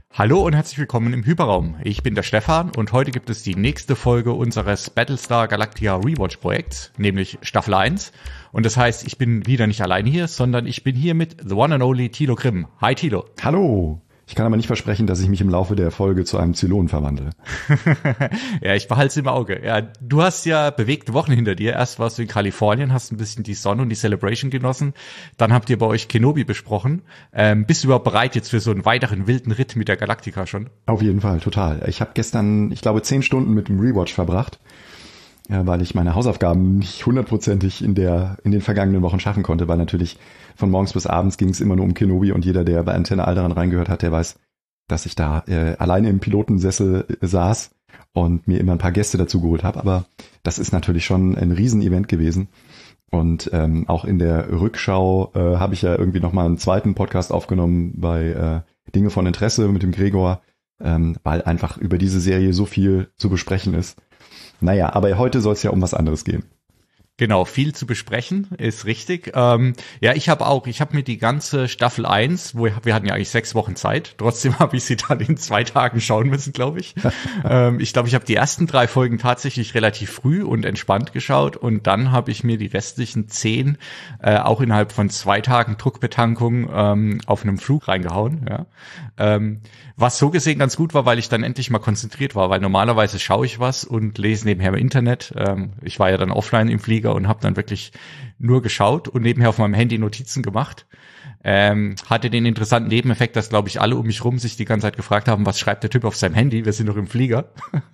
Hallo und herzlich willkommen im Hyperraum. Ich bin der Stefan und heute gibt es die nächste Folge unseres Battlestar Galactica Rewatch Projekts, nämlich Staffel 1. Und das heißt, ich bin wieder nicht allein hier, sondern ich bin hier mit the one and only Thilo Grimm. Hi Thilo. Hallo. Ich kann aber nicht versprechen, dass ich mich im Laufe der Folge zu einem Zylon verwandle. Ja, ich behalte es im Auge. Ja, du hast ja bewegte Wochen hinter dir. Erst warst du in Kalifornien, hast ein bisschen die Sonne und die Celebration genossen. Dann habt ihr bei euch Kenobi besprochen. Bist du überhaupt bereit jetzt für so einen weiteren wilden Ritt mit der Galactica schon? Auf jeden Fall, total. Ich habe gestern, 10 Stunden mit dem Rewatch verbracht, weil ich meine Hausaufgaben nicht hundertprozentig in den vergangenen Wochen schaffen konnte, weil natürlich von morgens bis abends ging es immer nur um Kenobi und jeder, der bei Antenne Alderan reingehört hat, der weiß, dass ich da alleine im Pilotensessel saß und mir immer ein paar Gäste dazu geholt habe. Aber das ist natürlich schon ein Riesenevent gewesen. Und auch in der Rückschau habe ich ja irgendwie nochmal einen zweiten Podcast aufgenommen bei Dinge von Interesse mit dem Gregor, weil einfach über diese Serie so viel zu besprechen ist. Naja, aber heute soll es ja um was anderes gehen. Genau, viel zu besprechen, ist richtig. Ich habe mir die ganze Staffel 1, wir hatten ja eigentlich 6 Wochen Zeit, trotzdem habe ich sie dann in 2 Tagen schauen müssen, glaube ich. Ich habe die ersten 3 Folgen tatsächlich relativ früh und entspannt geschaut und dann habe ich mir die restlichen 10 auch innerhalb von 2 Tagen Druckbetankung auf einem Flug reingehauen. Ja. Was so gesehen ganz gut war, weil ich dann endlich mal konzentriert war, weil normalerweise schaue ich was und lese nebenher im Internet. Ich war ja dann offline im Flieger und habe dann wirklich nur geschaut und nebenher auf meinem Handy Notizen gemacht. Hatte den interessanten Nebeneffekt, dass, glaube ich, alle um mich rum sich die ganze Zeit gefragt haben, was schreibt der Typ auf seinem Handy? Wir sind doch im Flieger.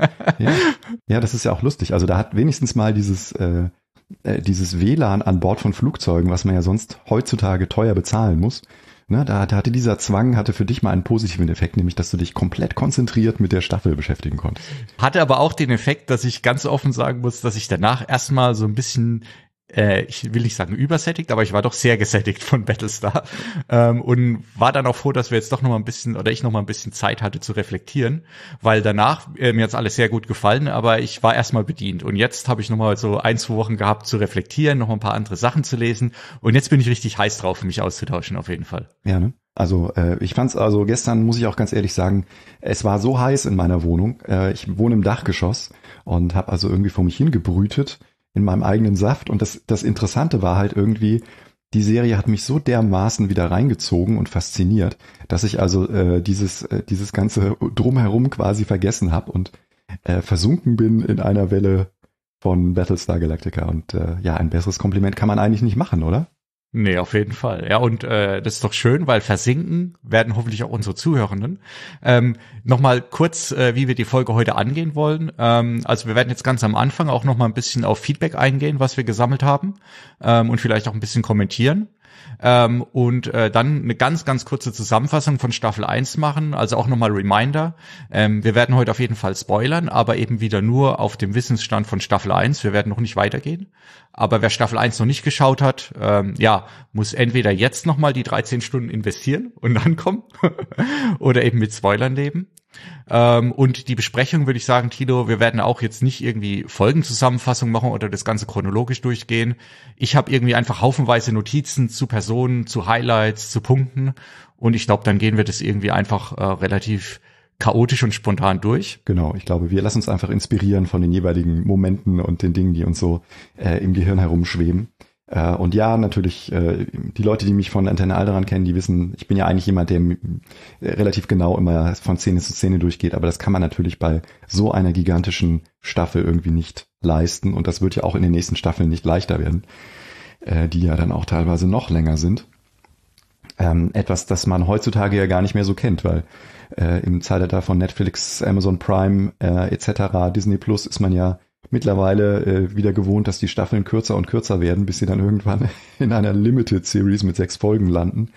Ja, das ist ja auch lustig. Also da hat wenigstens mal dieses WLAN an Bord von Flugzeugen, was man ja sonst heutzutage teuer bezahlen muss. Ne, da hatte dieser Zwang für dich mal einen positiven Effekt, nämlich dass du dich komplett konzentriert mit der Staffel beschäftigen konntest. Hatte aber auch den Effekt, dass ich ganz offen sagen muss, dass ich danach erstmal so ein bisschen, ich will nicht sagen übersättigt, aber ich war doch sehr gesättigt von Battlestar und war dann auch froh, dass wir jetzt doch noch mal ein bisschen, oder ich noch mal ein bisschen Zeit hatte zu reflektieren, weil danach, mir hat's alles sehr gut gefallen, aber ich war erstmal bedient und jetzt habe ich noch mal so 1-2 Wochen gehabt zu reflektieren, noch mal ein paar andere Sachen zu lesen und jetzt bin ich richtig heiß drauf, mich auszutauschen auf jeden Fall. Ja, ne? Also ich fand's gestern, muss ich auch ganz ehrlich sagen, es war so heiß in meiner Wohnung. Ich wohne im Dachgeschoss und habe also irgendwie vor mich hingebrütet in meinem eigenen Saft. Und das Interessante war halt irgendwie, die Serie hat mich so dermaßen wieder reingezogen und fasziniert, dass ich also dieses ganze Drumherum quasi vergessen habe und versunken bin in einer Welle von Battlestar Galactica. Und ein besseres Kompliment kann man eigentlich nicht machen, oder? Nee, auf jeden Fall. Ja, und das ist doch schön, weil versinken werden hoffentlich auch unsere Zuhörenden. Nochmal kurz, wie wir die Folge heute angehen wollen. Also wir werden jetzt ganz am Anfang auch nochmal ein bisschen auf Feedback eingehen, was wir gesammelt haben und vielleicht auch ein bisschen kommentieren. Und dann eine ganz, ganz kurze Zusammenfassung von Staffel 1 machen, also auch nochmal Reminder. Wir werden heute auf jeden Fall spoilern, aber eben wieder nur auf dem Wissensstand von Staffel 1. Wir werden noch nicht weitergehen. Aber wer Staffel 1 noch nicht geschaut hat, muss entweder jetzt nochmal die 13 Stunden investieren und dann kommen oder eben mit Spoilern leben. Und die Besprechung würde ich sagen, Tilo, wir werden auch jetzt nicht irgendwie Folgenzusammenfassung machen oder das Ganze chronologisch durchgehen. Ich habe irgendwie einfach haufenweise Notizen zu Personen, zu Highlights, zu Punkten und ich glaube, dann gehen wir das irgendwie einfach relativ chaotisch und spontan durch. Genau, ich glaube, wir lassen uns einfach inspirieren von den jeweiligen Momenten und den Dingen, die uns so im Gehirn herumschweben. Und ja, natürlich, die Leute, die mich von Antenne Alderan kennen, die wissen, ich bin ja eigentlich jemand, der relativ genau immer von Szene zu Szene durchgeht, aber das kann man natürlich bei so einer gigantischen Staffel irgendwie nicht leisten und das wird ja auch in den nächsten Staffeln nicht leichter werden, die ja dann auch teilweise noch länger sind. Etwas, das man heutzutage ja gar nicht mehr so kennt, weil im Zeitalter von Netflix, Amazon Prime etc., Disney Plus ist man ja mittlerweile wieder gewohnt, dass die Staffeln kürzer und kürzer werden, bis sie dann irgendwann in einer Limited Series mit 6 Folgen landen.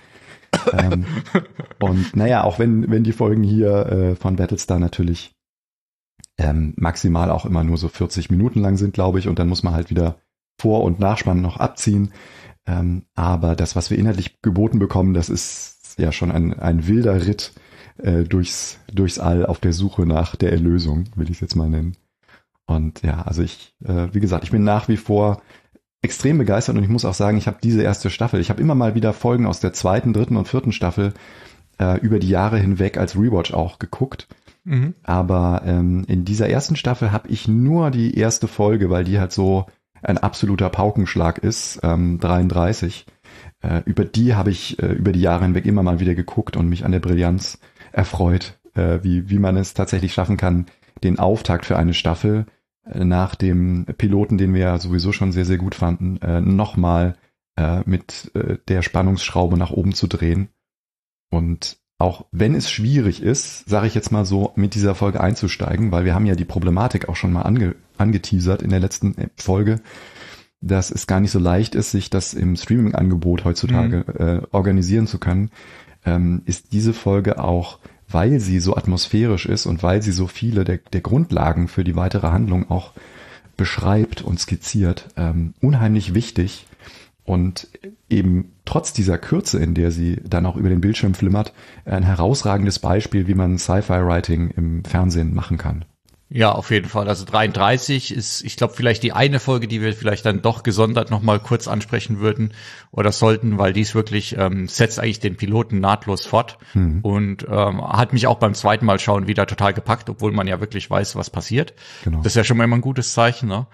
Und naja, auch wenn die Folgen hier von Battlestar natürlich maximal auch immer nur so 40 Minuten lang sind, glaube ich, und dann muss man halt wieder Vor- und Nachspann noch abziehen. Aber das, was wir inhaltlich geboten bekommen, das ist ja schon ein wilder Ritt durchs All auf der Suche nach der Erlösung, will ich es jetzt mal nennen. Und ja, also wie gesagt, ich bin nach wie vor extrem begeistert und ich muss auch sagen, ich habe diese erste Staffel, ich habe immer mal wieder Folgen aus der 2., 3. und 4. Staffel über die Jahre hinweg als Rewatch auch geguckt. Aber in dieser ersten Staffel habe ich nur die erste Folge, weil die halt so ein absoluter Paukenschlag ist, 33. Über die habe ich über die Jahre hinweg immer mal wieder geguckt und mich an der Brillanz erfreut, wie man es tatsächlich schaffen kann, den Auftakt für eine Staffel nach dem Piloten, den wir ja sowieso schon sehr, sehr gut fanden, nochmal mit der Spannungsschraube nach oben zu drehen. Und auch wenn es schwierig ist, sage ich jetzt mal so, mit dieser Folge einzusteigen, weil wir haben ja die Problematik auch schon mal angeteasert in der letzten Folge, dass es gar nicht so leicht ist, sich das im Streaming-Angebot heutzutage organisieren zu können, ist diese Folge auch, weil sie so atmosphärisch ist und weil sie so viele der Grundlagen für die weitere Handlung auch beschreibt und skizziert, unheimlich wichtig. Und eben trotz dieser Kürze, in der sie dann auch über den Bildschirm flimmert, ein herausragendes Beispiel, wie man Sci-Fi-Writing im Fernsehen machen kann. Ja, auf jeden Fall. Also 33 ist, ich glaube, vielleicht die eine Folge, die wir vielleicht dann doch gesondert nochmal kurz ansprechen würden oder sollten, weil dies wirklich setzt eigentlich den Piloten nahtlos fort und hat mich auch beim zweiten Mal schauen wieder total gepackt, obwohl man ja wirklich weiß, was passiert. Genau. Das ist ja schon mal immer ein gutes Zeichen, ne?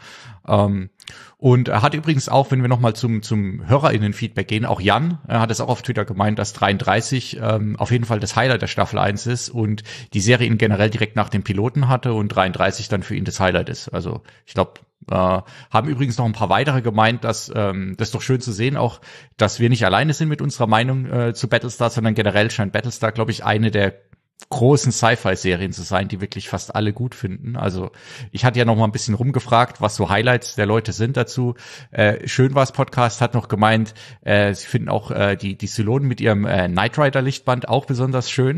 Und er hat übrigens auch, wenn wir nochmal zum HörerInnen-Feedback gehen, auch Jan, er hat es auch auf Twitter gemeint, dass 33 auf jeden Fall das Highlight der Staffel 1 ist und die Serie ihn generell direkt nach dem Piloten hatte und 33 dann für ihn das Highlight ist. Also ich glaube, haben übrigens noch ein paar weitere gemeint, dass das ist doch schön zu sehen, auch, dass wir nicht alleine sind mit unserer Meinung zu Battlestar, sondern generell scheint Battlestar, glaube ich, eine der großen Sci-Fi-Serien zu sein, die wirklich fast alle gut finden. Also ich hatte ja noch mal ein bisschen rumgefragt, was so Highlights der Leute sind dazu. Schönwas Podcast hat noch gemeint, sie finden auch die Zylonen mit ihrem Knight Rider Lichtband auch besonders schön.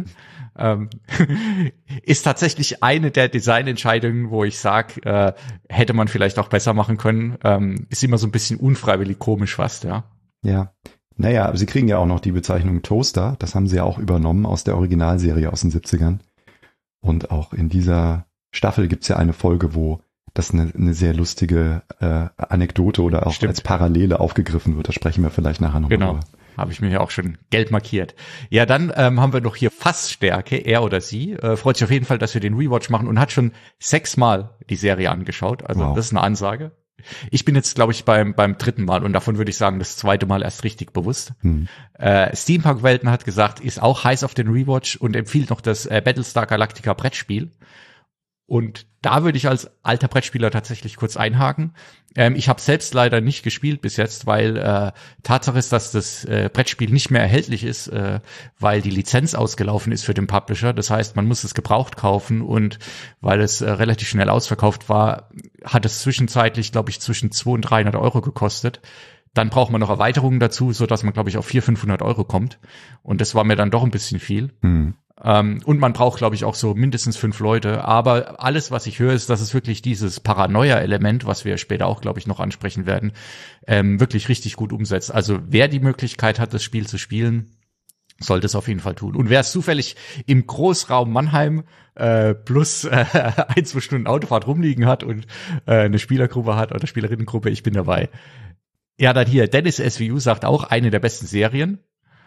Ist tatsächlich eine der Designentscheidungen, wo ich sage, hätte man vielleicht auch besser machen können. Ist immer so ein bisschen unfreiwillig komisch fast, ja. Ja. Naja, sie kriegen ja auch noch die Bezeichnung Toaster. Das haben sie ja auch übernommen aus der Originalserie aus den 70ern. Und auch in dieser Staffel gibt's ja eine Folge, wo das eine sehr lustige Anekdote oder auch als Parallele aufgegriffen wird. Da sprechen wir vielleicht nachher noch drüber. Habe ich mir ja auch schon gelb markiert. Ja, dann haben wir noch hier Fassstärke, er oder sie. Freut sich auf jeden Fall, dass wir den Rewatch machen und hat schon 6-mal die Serie angeschaut. Also wow. Das ist eine Ansage. Ich bin jetzt, glaube ich, beim 3. Mal und davon würde ich sagen, das 2. Mal erst richtig bewusst. Steampunk-Welten hat gesagt, ist auch heiß auf den Rewatch und empfiehlt noch das Battlestar Galactica Brettspiel. Und da würde ich als alter Brettspieler tatsächlich kurz einhaken. Ich habe selbst leider nicht gespielt bis jetzt, weil Tatsache ist, dass das Brettspiel nicht mehr erhältlich ist, weil die Lizenz ausgelaufen ist für den Publisher. Das heißt, man muss es gebraucht kaufen und weil es relativ schnell ausverkauft war, hat es zwischenzeitlich, glaube ich, zwischen 200 und 300 Euro gekostet. Dann braucht man noch Erweiterungen dazu, so dass man, glaube ich, auf 400-500 Euro kommt. Und das war mir dann doch ein bisschen viel. Und man braucht, glaube ich, auch so mindestens 5 Leute. Aber alles, was ich höre, ist, dass es wirklich dieses Paranoia-Element, was wir später auch, glaube ich, noch ansprechen werden, wirklich richtig gut umsetzt. Also wer die Möglichkeit hat, das Spiel zu spielen, sollte es auf jeden Fall tun. Und wer es zufällig im Großraum Mannheim plus 1-2 Stunden Autofahrt rumliegen hat und eine Spielergruppe hat oder Spielerinnengruppe, ich bin dabei. Ja, dann hier, Dennis SVU sagt auch, eine der besten Serien.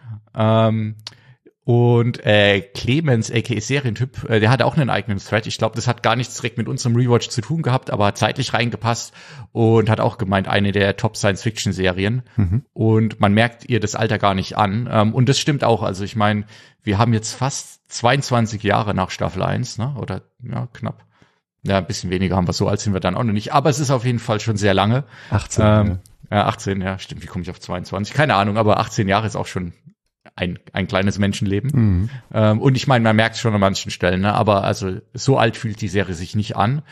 Und Clemens, aka Serientyp, der hatte auch einen eigenen Thread. Ich glaube, das hat gar nichts direkt mit unserem Rewatch zu tun gehabt, aber zeitlich reingepasst und hat auch gemeint, eine der Top-Science-Fiction-Serien. Und man merkt ihr das Alter gar nicht an. Und das stimmt auch. Also ich meine, wir haben jetzt fast 22 Jahre nach Staffel 1, ne? Oder ja, knapp. Ja, ein bisschen weniger haben wir, so alt sind wir dann auch noch nicht. Aber es ist auf jeden Fall schon sehr lange. 18. Ja, 18, ja, stimmt. Wie komme ich auf 22? Keine Ahnung, aber 18 Jahre ist auch schon ein kleines Menschenleben. Und ich meine, man merkt es schon an manchen Stellen, ne? Aber also so alt fühlt die Serie sich nicht an.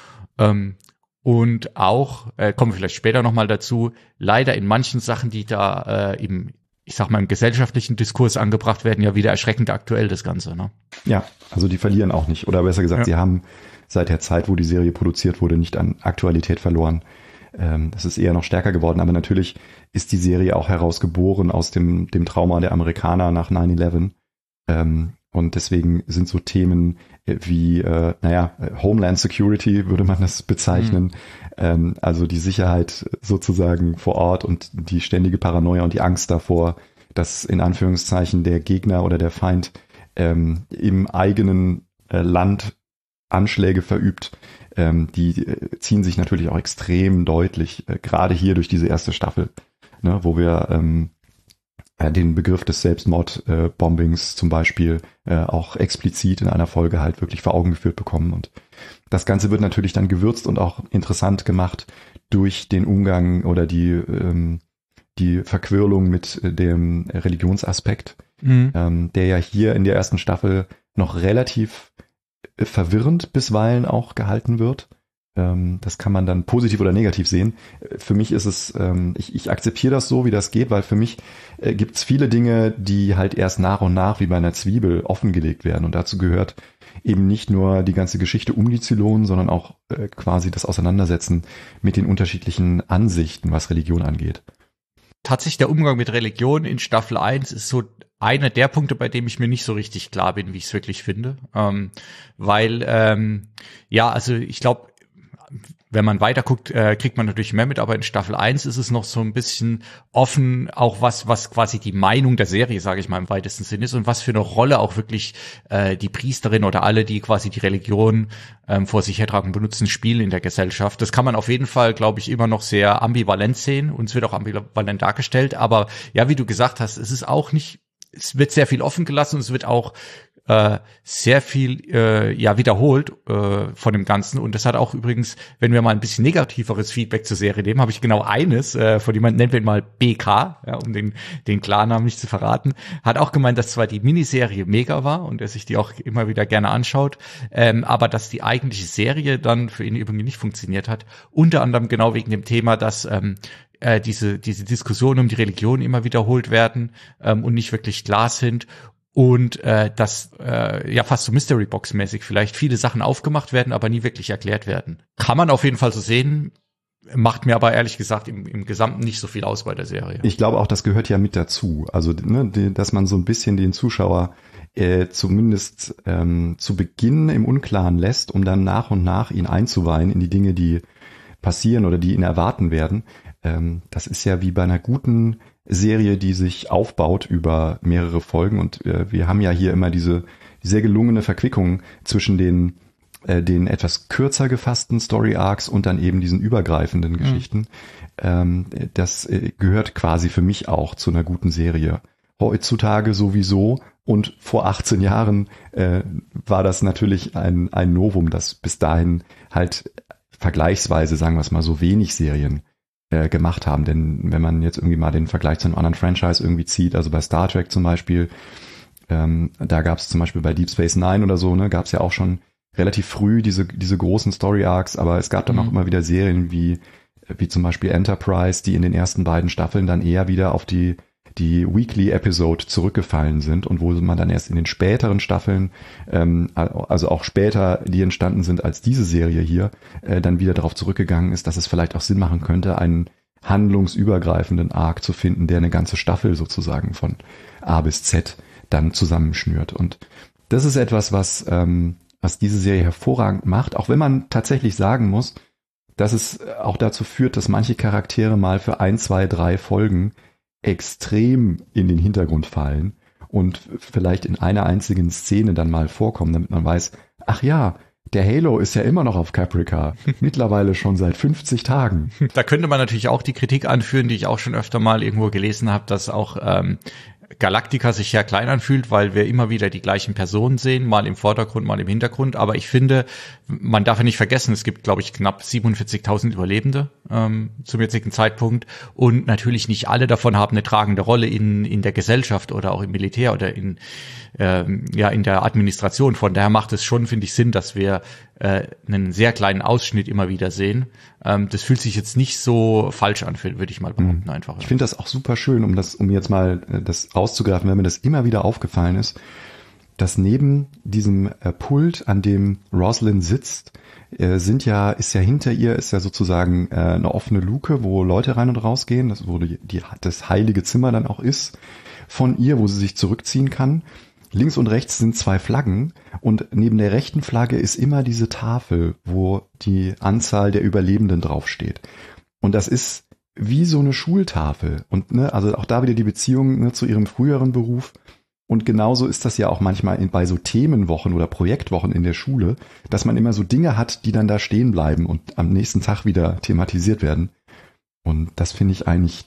Und auch, kommen wir vielleicht später nochmal dazu, leider in manchen Sachen, die da im gesellschaftlichen Diskurs angebracht werden, ja wieder erschreckend aktuell, das Ganze, ne? Ja, also die verlieren auch nicht. Oder besser gesagt, sie haben seit der Zeit, wo die Serie produziert wurde, nicht an Aktualität verloren. Das ist eher noch stärker geworden, aber natürlich ist die Serie auch herausgeboren aus dem Trauma der Amerikaner nach 9/11. Und deswegen sind so Themen wie, Homeland Security würde man das bezeichnen. Also die Sicherheit sozusagen vor Ort und die ständige Paranoia und die Angst davor, dass in Anführungszeichen der Gegner oder der Feind im eigenen Land Anschläge verübt, die ziehen sich natürlich auch extrem deutlich, gerade hier durch diese erste Staffel, ne, wo wir den Begriff des Selbstmordbombings zum Beispiel auch explizit in einer Folge halt wirklich vor Augen geführt bekommen. Und das Ganze wird natürlich dann gewürzt und auch interessant gemacht durch den Umgang oder die Verquirlung mit dem Religionsaspekt, der ja hier in der ersten Staffel noch relativ verwirrend bisweilen auch gehalten wird. Das kann man dann positiv oder negativ sehen. Für mich ist es, ich akzeptiere das so, wie das geht, weil für mich gibt es viele Dinge, die halt erst nach und nach wie bei einer Zwiebel offengelegt werden. Und dazu gehört eben nicht nur die ganze Geschichte um die Zylonen, sondern auch quasi das Auseinandersetzen mit den unterschiedlichen Ansichten, was Religion angeht. Tatsächlich der Umgang mit Religion in Staffel 1 ist so einer der Punkte, bei dem ich mir nicht so richtig klar bin, wie ich es wirklich finde. Weil, also ich glaube, wenn man weiter guckt, kriegt man natürlich mehr mit, aber in Staffel 1 ist es noch so ein bisschen offen, auch was quasi die Meinung der Serie, sage ich mal im weitesten Sinne ist und was für eine Rolle auch wirklich die Priesterin oder alle, die quasi die Religion vor sich hertragen und benutzen, spielen in der Gesellschaft. Das kann man auf jeden Fall, glaube ich, immer noch sehr ambivalent sehen und es wird auch ambivalent dargestellt, aber ja, wie du gesagt hast, es wird sehr viel offen gelassen und es wird auch sehr viel wiederholt von dem Ganzen. Und das hat auch übrigens, wenn wir mal ein bisschen negativeres Feedback zur Serie nehmen, habe ich genau eines, von jemandem, nennen wir ihn mal BK, ja, um den Klarnamen nicht zu verraten, hat auch gemeint, dass zwar die Miniserie mega war und er sich die auch immer wieder gerne anschaut, aber dass die eigentliche Serie dann für ihn irgendwie nicht funktioniert hat. Unter anderem genau wegen dem Thema, dass diese Diskussionen um die Religion immer wiederholt werden und nicht wirklich klar sind. Und dass fast so Mystery-Box-mäßig vielleicht viele Sachen aufgemacht werden, aber nie wirklich erklärt werden. Kann man auf jeden Fall so sehen, macht mir aber ehrlich gesagt im Gesamten nicht so viel aus bei der Serie. Ich glaube auch, das gehört ja mit dazu. Also, dass man so ein bisschen den Zuschauer zumindest zu Beginn im Unklaren lässt, um dann nach und nach ihn einzuweihen in die Dinge, die passieren oder die ihn erwarten werden. Das ist ja wie bei einer guten Serie, die sich aufbaut über mehrere Folgen und wir haben ja hier immer diese sehr gelungene Verquickung zwischen den etwas kürzer gefassten Story Arcs und dann eben diesen übergreifenden Geschichten. Das gehört quasi für mich auch zu einer guten Serie. Heutzutage sowieso und vor 18 Jahren war das natürlich ein Novum, dass bis dahin halt vergleichsweise, sagen wir es mal, so wenig Serien gemacht haben. Denn wenn man jetzt irgendwie mal den Vergleich zu einem anderen Franchise irgendwie zieht, also bei Star Trek zum Beispiel, da gab es zum Beispiel bei Deep Space Nine oder so, gab es ja auch schon relativ früh diese großen Story Arcs, aber es gab dann auch immer wieder Serien wie zum Beispiel Enterprise, die in den ersten beiden Staffeln dann eher wieder auf die Weekly Episode zurückgefallen sind und wo man dann erst in den späteren Staffeln, also auch später, die entstanden sind als diese Serie hier, dann wieder darauf zurückgegangen ist, dass es vielleicht auch Sinn machen könnte, einen handlungsübergreifenden Arc zu finden, der eine ganze Staffel sozusagen von A bis Z dann zusammenschnürt. Und das ist etwas, was diese Serie hervorragend macht, auch wenn man tatsächlich sagen muss, dass es auch dazu führt, dass manche Charaktere mal für 1, 2, 3 Folgen extrem in den Hintergrund fallen und vielleicht in einer einzigen Szene dann mal vorkommen, damit man weiß, ach ja, der Halo ist ja immer noch auf Caprica, mittlerweile schon seit 50 Tagen. Da könnte man natürlich auch die Kritik anführen, die ich auch schon öfter mal irgendwo gelesen habe, dass auch Galactica sich ja klein anfühlt, weil wir immer wieder die gleichen Personen sehen, mal im Vordergrund, mal im Hintergrund. Aber ich finde, man darf ja nicht vergessen, es gibt, glaube ich, knapp 47.000 Überlebende zum jetzigen Zeitpunkt. Und natürlich nicht alle davon haben eine tragende Rolle in der Gesellschaft oder auch im Militär oder in der Administration. Von daher macht es schon, finde ich, Sinn, dass wir einen sehr kleinen Ausschnitt immer wieder sehen. Das fühlt sich jetzt nicht so falsch an, würde ich mal behaupten, einfach. Ich finde das auch super schön, um jetzt mal das rauszugreifen, wenn mir das immer wieder aufgefallen ist, dass neben diesem Pult, an dem Roslin sitzt, ist ja hinter ihr sozusagen eine offene Luke, wo Leute rein und rausgehen, wo das heilige Zimmer dann auch ist von ihr, wo sie sich zurückziehen kann. Links und rechts sind 2 Flaggen und neben der rechten Flagge ist immer diese Tafel, wo die Anzahl der Überlebenden draufsteht. Und das ist wie so eine Schultafel. Und ne, also auch da wieder die Beziehung, ne, zu ihrem früheren Beruf. Und genauso ist das ja auch manchmal bei so Themenwochen oder Projektwochen in der Schule, dass man immer so Dinge hat, die dann da stehen bleiben und am nächsten Tag wieder thematisiert werden. Und das finde ich eigentlich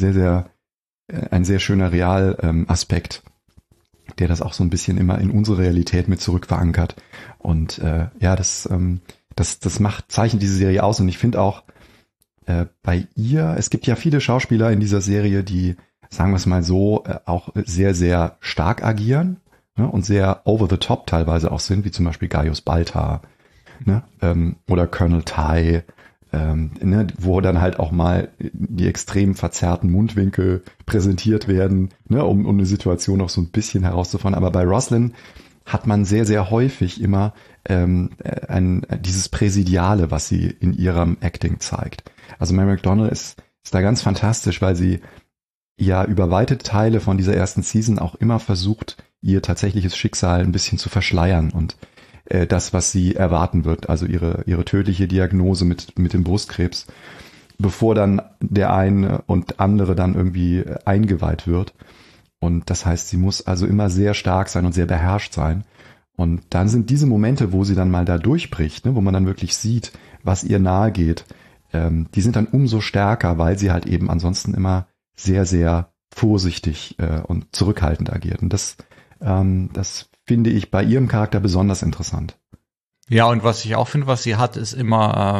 ein sehr schöner Realaspekt, der das auch so ein bisschen immer in unsere Realität mit zurück verankert. Und das zeichnet diese Serie aus. Und ich finde auch bei ihr, es gibt ja viele Schauspieler in dieser Serie, die, sagen wir es mal so, auch sehr, sehr stark agieren, ne, und sehr over the top teilweise auch sind, wie zum Beispiel Gaius Baltar, ne, oder Colonel Tai, ne, wo dann halt auch mal die extrem verzerrten Mundwinkel präsentiert werden, ne, um eine Situation auch so ein bisschen herauszufordern. Aber bei Roslin hat man sehr, sehr häufig immer dieses Präsidiale, was sie in ihrem Acting zeigt. Also Mary McDonnell ist da ganz fantastisch, weil sie ja über weite Teile von dieser ersten Season auch immer versucht, ihr tatsächliches Schicksal ein bisschen zu verschleiern und das, was sie erwarten wird, also ihre tödliche Diagnose mit dem Brustkrebs, bevor dann der eine und andere dann irgendwie eingeweiht wird. Und das heißt, sie muss also immer sehr stark sein und sehr beherrscht sein. Und dann sind diese Momente, wo sie dann mal da durchbricht, ne, wo man dann wirklich sieht, was ihr nahe geht, die sind dann umso stärker, weil sie halt eben ansonsten immer sehr, sehr vorsichtig und zurückhaltend agiert. Und das finde ich bei ihrem Charakter besonders interessant. Ja, und was ich auch finde, was sie hat, ist immer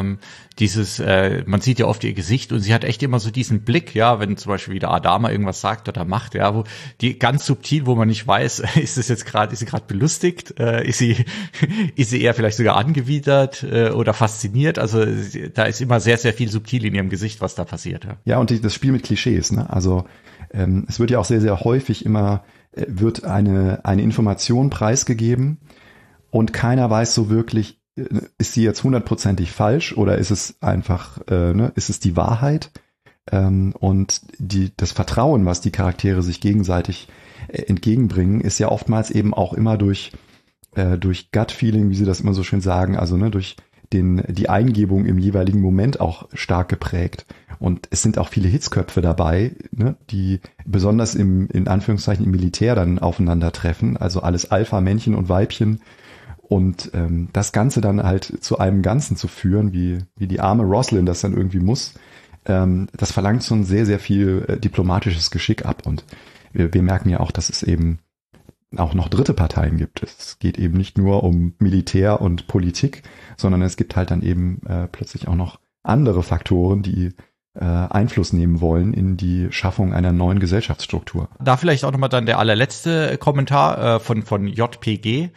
man sieht ja oft ihr Gesicht und sie hat echt immer so diesen Blick, ja, wenn zum Beispiel wieder Adama irgendwas sagt oder macht, ja, wo die ganz subtil, wo man nicht weiß, ist sie gerade belustigt, ist sie eher vielleicht sogar angewidert oder fasziniert, also da ist immer sehr, sehr viel subtil in ihrem Gesicht, was da passiert. Ja, ja, und das Spiel mit Klischees, ne, also es wird ja auch sehr, sehr häufig immer, wird eine Information preisgegeben, und keiner weiß so wirklich, ist sie jetzt 100%ig falsch oder ist es einfach, ist es die Wahrheit? Und das Vertrauen, was die Charaktere sich gegenseitig entgegenbringen, ist ja oftmals eben auch immer durch Gut-Feeling, wie sie das immer so schön sagen, also ne, durch die Eingebung im jeweiligen Moment auch stark geprägt. Und es sind auch viele Hitzköpfe dabei, ne, die besonders in Anführungszeichen im Militär dann aufeinandertreffen, also alles Alpha-Männchen und Weibchen. Und das Ganze dann halt zu einem Ganzen zu führen, wie die arme Roslin das dann irgendwie muss, das verlangt schon sehr, sehr viel diplomatisches Geschick ab. Und wir merken ja auch, dass es eben auch noch dritte Parteien gibt. Es geht eben nicht nur um Militär und Politik, sondern es gibt halt dann eben plötzlich auch noch andere Faktoren, die Einfluss nehmen wollen in die Schaffung einer neuen Gesellschaftsstruktur. Da vielleicht auch nochmal dann der allerletzte Kommentar von JPG,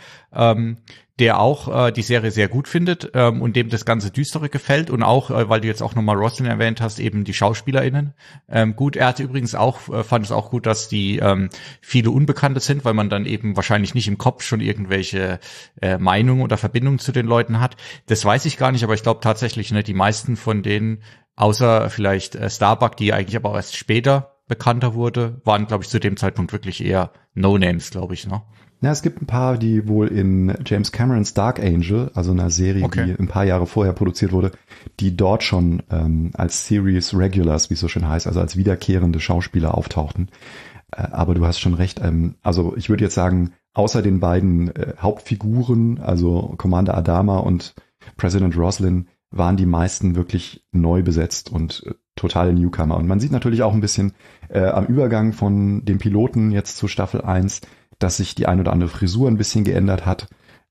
der auch die Serie sehr gut findet und dem das ganze Düstere gefällt und auch, weil du jetzt auch nochmal Roslin erwähnt hast, eben die SchauspielerInnen gut. Er hatte übrigens auch, fand es auch gut, dass die viele Unbekannte sind, weil man dann eben wahrscheinlich nicht im Kopf schon irgendwelche Meinungen oder Verbindungen zu den Leuten hat. Das weiß ich gar nicht, aber ich glaube tatsächlich, ne, die meisten von denen, außer vielleicht Starbuck, die eigentlich aber auch erst später bekannter wurde, waren, glaube ich, zu dem Zeitpunkt wirklich eher No-Names, glaube ich, ne? Ja, es gibt ein paar, die wohl in James Camerons Dark Angel, also einer Serie, die ein paar Jahre vorher produziert wurde, die dort schon als Series Regulars, wie es so schön heißt, also als wiederkehrende Schauspieler auftauchten. Aber du hast schon recht. Also ich würde jetzt sagen, außer den beiden Hauptfiguren, also Commander Adama und President Roslin, waren die meisten wirklich neu besetzt und totale Newcomer. Und man sieht natürlich auch ein bisschen am Übergang von dem Piloten jetzt zu Staffel 1, dass sich die ein oder andere Frisur ein bisschen geändert hat.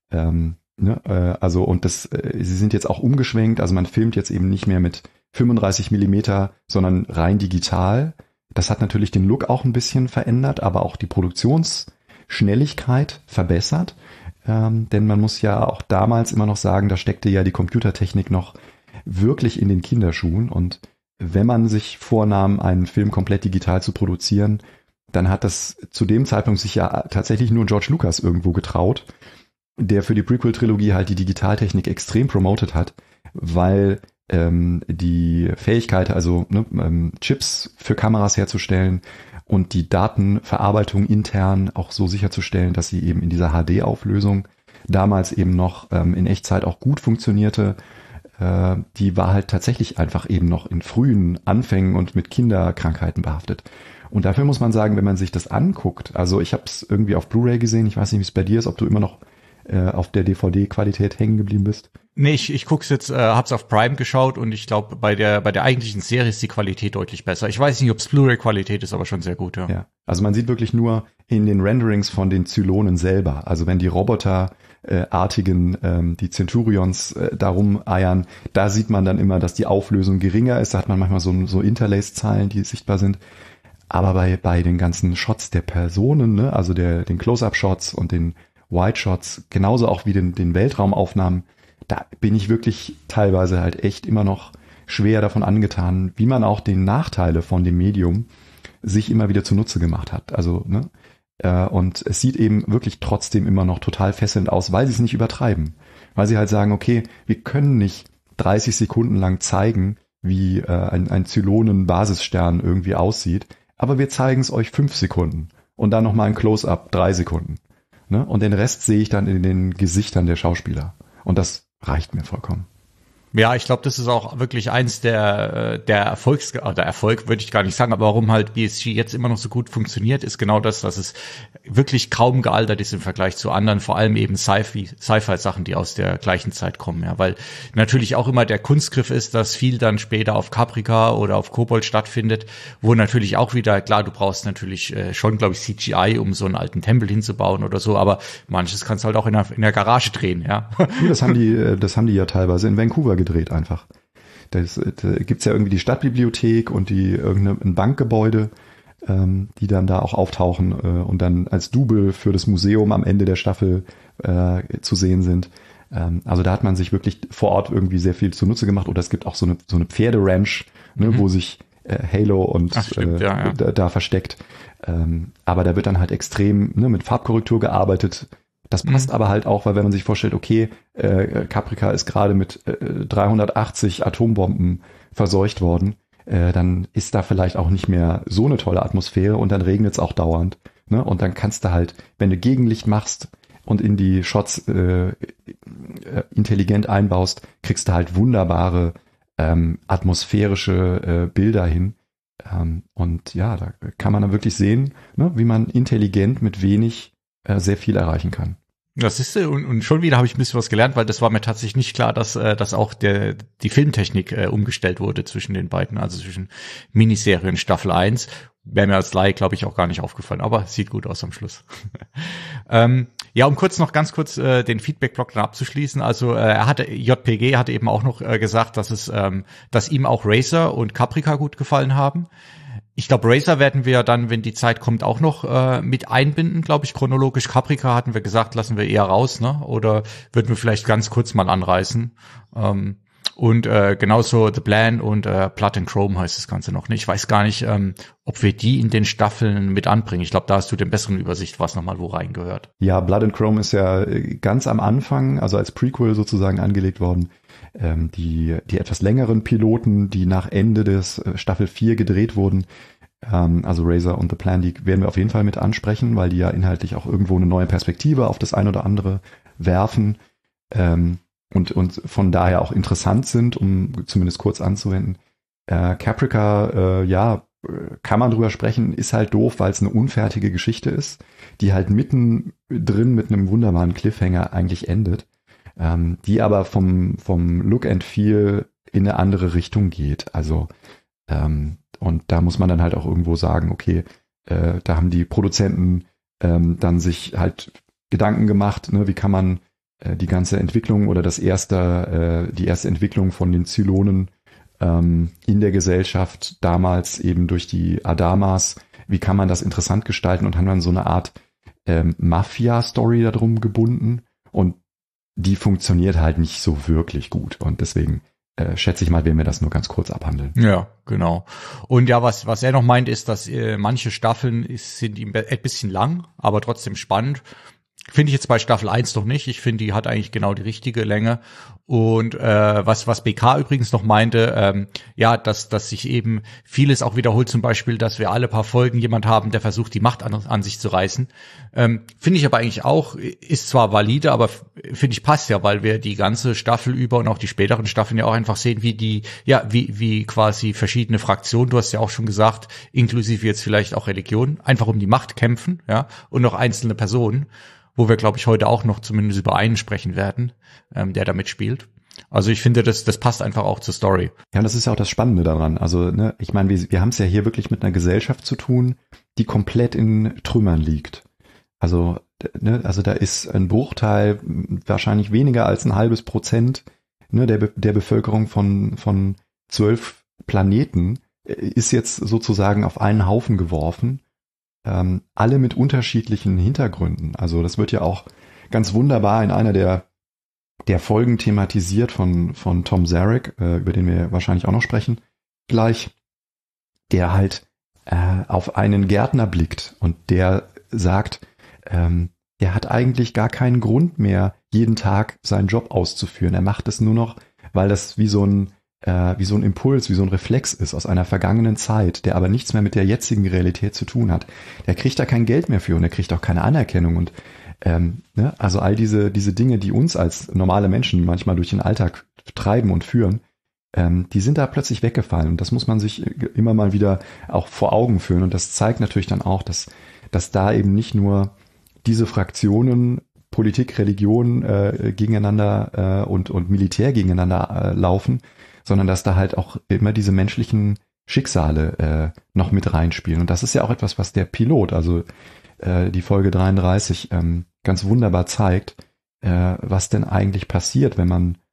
Also und sie sind jetzt auch umgeschwenkt, also man filmt jetzt eben nicht mehr mit 35 Millimeter, sondern rein digital. Das hat natürlich den Look auch ein bisschen verändert, aber auch die Produktionsschnelligkeit verbessert. Denn man muss ja auch damals immer noch sagen, da steckte ja die Computertechnik noch wirklich in den Kinderschuhen. Und wenn man sich vornahm, einen Film komplett digital zu produzieren, dann hat das zu dem Zeitpunkt sich ja tatsächlich nur George Lucas irgendwo getraut, der für die Prequel-Trilogie halt die Digitaltechnik extrem promotet hat, weil die Fähigkeit, also Chips für Kameras herzustellen und die Datenverarbeitung intern auch so sicherzustellen, dass sie eben in dieser HD-Auflösung damals eben noch in Echtzeit auch gut funktionierte, die war halt tatsächlich einfach eben noch in frühen Anfängen und mit Kinderkrankheiten behaftet. Und dafür muss man sagen, wenn man sich das anguckt, also ich habe es irgendwie auf Blu-ray gesehen, ich weiß nicht, wie es bei dir ist, ob du immer noch auf der DVD-Qualität hängen geblieben bist. Nee, ich guck's jetzt, hab's auf Prime geschaut und ich glaube, bei der eigentlichen Serie ist die Qualität deutlich besser. Ich weiß nicht, ob's Blu-ray-Qualität ist, aber schon sehr gut, ja. Ja, also man sieht wirklich nur in den Renderings von den Zylonen selber, also wenn die Roboterartigen, die Centurions darum eiern, da sieht man dann immer, dass die Auflösung geringer ist, da hat man manchmal so Interlace-Zahlen, die sichtbar sind. Aber bei den ganzen Shots der Personen, ne, also den Close-Up-Shots und den Wide-Shots, genauso auch wie den Weltraumaufnahmen, da bin ich wirklich teilweise halt echt immer noch schwer davon angetan, wie man auch die Nachteile von dem Medium sich immer wieder zunutze gemacht hat. Also, ne, und es sieht eben wirklich trotzdem immer noch total fesselnd aus, weil sie es nicht übertreiben. Weil sie halt sagen, okay, wir können nicht 30 Sekunden lang zeigen, wie ein Zylonen-Basisstern irgendwie aussieht, aber wir zeigen es euch 5 Sekunden und dann nochmal ein Close-Up 3 Sekunden. Ne? Und den Rest sehe ich dann in den Gesichtern der Schauspieler. Und das reicht mir vollkommen. Ja, ich glaube, das ist auch wirklich eins der Erfolg würde ich gar nicht sagen, aber warum halt BSG jetzt immer noch so gut funktioniert, ist genau das, dass es wirklich kaum gealtert ist im Vergleich zu anderen, vor allem eben Sci-Fi-Sachen, die aus der gleichen Zeit kommen, ja, weil natürlich auch immer der Kunstgriff ist, dass viel dann später auf Caprica oder auf Kobold stattfindet, wo natürlich auch wieder, klar, du brauchst natürlich schon, glaube ich, CGI, um so einen alten Tempel hinzubauen oder so, aber manches kannst du halt auch in der Garage drehen, ja. Das haben die ja teilweise in Vancouver gedreht einfach. Da gibt's ja irgendwie die Stadtbibliothek und irgendein Bankgebäude, die dann da auch auftauchen und dann als Double für das Museum am Ende der Staffel zu sehen sind. Also da hat man sich wirklich vor Ort irgendwie sehr viel zunutze gemacht. Oder es gibt auch so eine Pferderanch, ne, wo sich Halo und stimmt, ja. Da versteckt. Aber da wird dann halt extrem mit Farbkorrektur gearbeitet. Das passt aber halt auch, weil wenn man sich vorstellt, okay, Caprica ist gerade mit 380 Atombomben verseucht worden, dann ist da vielleicht auch nicht mehr so eine tolle Atmosphäre und dann regnet es auch dauernd. Ne? Und dann kannst du halt, wenn du Gegenlicht machst und in die Shots intelligent einbaust, kriegst du halt wunderbare atmosphärische Bilder hin. Und ja, da kann man dann wirklich sehen, ne, wie man intelligent mit wenig sehr viel erreichen kann. Das ist und schon wieder habe ich ein bisschen was gelernt, weil das war mir tatsächlich nicht klar, dass auch die Filmtechnik umgestellt wurde zwischen den beiden, also zwischen Miniserien Staffel 1. Wäre mir als Laie, glaube ich, auch gar nicht aufgefallen, aber sieht gut aus am Schluss. Ja, um ganz kurz den Feedback-Block dann abzuschließen. Also JPG hatte eben auch noch gesagt, dass ihm auch Razer und Caprica gut gefallen haben. Ich glaube, Razer werden wir dann, wenn die Zeit kommt, auch noch mit einbinden, glaube ich, chronologisch. Caprica hatten wir gesagt, lassen wir eher raus, ne? Oder würden wir vielleicht ganz kurz mal anreißen. Und genauso The Plan und Blood and Chrome heißt das Ganze noch. Ne? Ich weiß gar nicht, ob wir die in den Staffeln mit anbringen. Ich glaube, da hast du den besseren Übersicht, was nochmal wo reingehört. Ja, Blood and Chrome ist ja ganz am Anfang, also als Prequel sozusagen angelegt worden. Die etwas längeren Piloten, die nach Ende des Staffel 4 gedreht wurden, also Razer und The Plan, die werden wir auf jeden Fall mit ansprechen, weil die ja inhaltlich auch irgendwo eine neue Perspektive auf das ein oder andere werfen und von daher auch interessant sind, um zumindest kurz anzuwenden. Caprica, ja, kann man drüber sprechen, ist halt doof, weil es eine unfertige Geschichte ist, die halt mitten drin mit einem wunderbaren Cliffhanger eigentlich endet. Die aber vom Look and Feel in eine andere Richtung geht. Also und da muss man dann halt auch irgendwo sagen, okay, da haben die Produzenten dann sich halt Gedanken gemacht, ne, wie kann man die ganze Entwicklung oder die erste Entwicklung von den Zylonen in der Gesellschaft damals eben durch die Adamas, wie kann man das interessant gestalten und haben dann so eine Art Mafia-Story darum gebunden und die funktioniert halt nicht so wirklich gut und deswegen schätze ich mal, werden wir das nur ganz kurz abhandeln. Ja, genau. Und ja, was er noch meint, ist, dass manche Staffeln sind ihm ein bisschen lang, aber trotzdem spannend. Finde ich jetzt bei Staffel 1 noch nicht. Ich finde, die hat eigentlich genau die richtige Länge. Und was BK übrigens noch meinte, ja, dass sich eben vieles auch wiederholt, zum Beispiel, dass wir alle paar Folgen jemand haben, der versucht, die Macht an sich zu reißen. Finde ich aber eigentlich auch, ist zwar valide, aber finde ich passt ja, weil wir die ganze Staffel über und auch die späteren Staffeln ja auch einfach sehen, wie quasi verschiedene Fraktionen, du hast ja auch schon gesagt, inklusive jetzt vielleicht auch Religionen, einfach um die Macht kämpfen, ja, und noch einzelne Personen, wo wir, glaube ich, heute auch noch zumindest über einen sprechen werden, der da mitspielt. Also ich finde, das passt einfach auch zur Story. Ja, und das ist ja auch das Spannende daran. Also, ne, ich meine, wir haben es ja hier wirklich mit einer Gesellschaft zu tun, die komplett in Trümmern liegt. Also, ne, also da ist ein Bruchteil, wahrscheinlich weniger als 0,5%, ne, der Bevölkerung von 12 Planeten ist jetzt sozusagen auf einen Haufen geworfen. Alle mit unterschiedlichen Hintergründen. Also das wird ja auch ganz wunderbar in einer der Folgen thematisiert von Tom Zarek, über den wir wahrscheinlich auch noch sprechen, gleich, der halt auf einen Gärtner blickt und der sagt, er hat eigentlich gar keinen Grund mehr, jeden Tag seinen Job auszuführen. Er macht es nur noch, weil das wie so ein Impuls, wie so ein Reflex ist aus einer vergangenen Zeit, der aber nichts mehr mit der jetzigen Realität zu tun hat. Der kriegt da kein Geld mehr für und er kriegt auch keine Anerkennung und ne, also all diese Dinge, die uns als normale Menschen manchmal durch den Alltag treiben und führen, die sind da plötzlich weggefallen und das muss man sich immer mal wieder auch vor Augen führen und das zeigt natürlich dann auch, dass da eben nicht nur diese Fraktionen Politik, Religion gegeneinander und Militär gegeneinander laufen, sondern dass da halt auch immer diese menschlichen Schicksale noch mit reinspielen. Und das ist ja auch etwas, was der Pilot, also die Folge 33, ganz wunderbar zeigt, was denn eigentlich passiert, wenn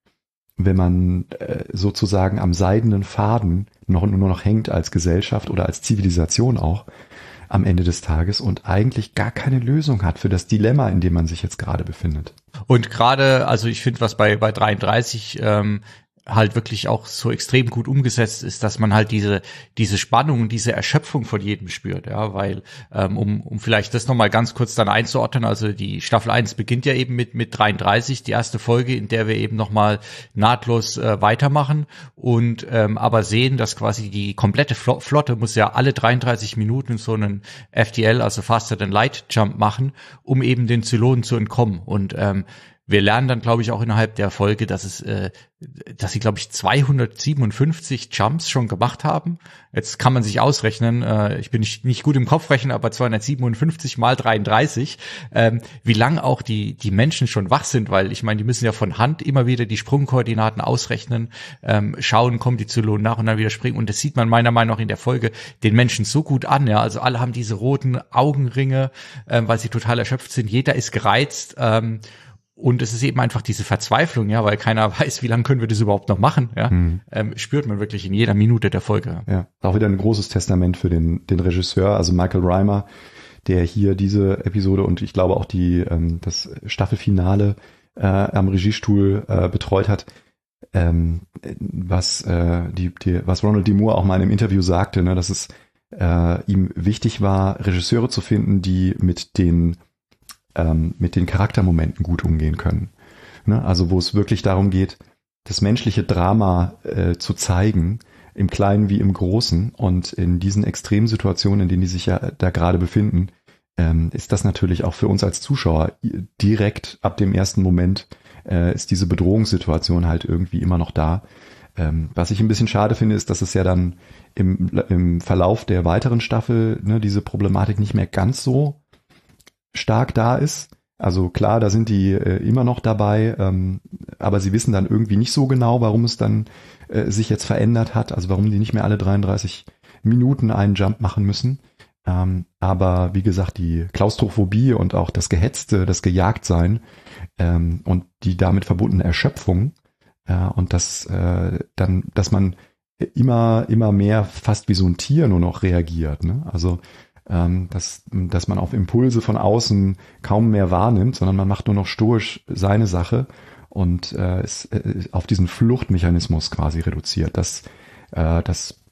man sozusagen am seidenen Faden nur noch hängt als Gesellschaft oder als Zivilisation auch am Ende des Tages und eigentlich gar keine Lösung hat für das Dilemma, in dem man sich jetzt gerade befindet. Und gerade, also ich finde, was bei 33 halt wirklich auch so extrem gut umgesetzt ist, dass man halt diese Spannung, diese Erschöpfung von jedem spürt, ja, weil um vielleicht das nochmal ganz kurz dann einzuordnen, also die Staffel 1 beginnt ja eben mit 33, die erste Folge, in der wir eben nochmal nahtlos weitermachen und aber sehen, dass quasi die komplette Flotte muss ja alle 33 Minuten so einen FTL, also Faster Than Light Jump machen, um eben den Zylonen zu entkommen und wir lernen dann, glaube ich, auch innerhalb der Folge, dass sie, glaube ich, 257 Jumps schon gemacht haben. Jetzt kann man sich ausrechnen, ich bin nicht gut im Kopfrechnen, aber 257 mal 33, wie lang auch die Menschen schon wach sind, weil ich meine, die müssen ja von Hand immer wieder die Sprungkoordinaten ausrechnen, schauen, kommen die Zylonen nach und dann wieder springen. Und das sieht man meiner Meinung nach in der Folge den Menschen so gut an, ja. Also alle haben diese roten Augenringe, weil sie total erschöpft sind. Jeder ist gereizt, und es ist eben einfach diese Verzweiflung, ja, weil keiner weiß, wie lange können wir das überhaupt noch machen, ja, spürt man wirklich in jeder Minute der Folge. Ja, auch wieder ein großes Testament für den Regisseur, also Michael Rymer, der hier diese Episode und ich glaube auch das Staffelfinale am Regiestuhl betreut hat, was Ronald D. Moore auch mal in einem Interview sagte, ne, dass es ihm wichtig war, Regisseure zu finden, die mit den Charaktermomenten gut umgehen können. Ne? Also wo es wirklich darum geht, das menschliche Drama zu zeigen, im Kleinen wie im Großen. Und in diesen extremen Situationen, in denen die sich ja da gerade befinden, ist das natürlich auch für uns als Zuschauer direkt ab dem ersten Moment ist diese Bedrohungssituation halt irgendwie immer noch da. Was ich ein bisschen schade finde, ist, dass es ja dann im Verlauf der weiteren Staffel, ne, diese Problematik nicht mehr ganz so stark da ist. Also klar, da sind die immer noch dabei, aber sie wissen dann irgendwie nicht so genau, warum es dann sich jetzt verändert hat, also warum die nicht mehr alle 33 Minuten einen Jump machen müssen. Aber wie gesagt, die Klaustrophobie und auch das Gehetzte, das Gejagtsein und die damit verbundene Erschöpfung und dass man immer mehr fast wie so ein Tier nur noch reagiert, ne? Also dass man auf Impulse von außen kaum mehr wahrnimmt, sondern man macht nur noch stoisch seine Sache und ist auf diesen Fluchtmechanismus quasi reduziert. Das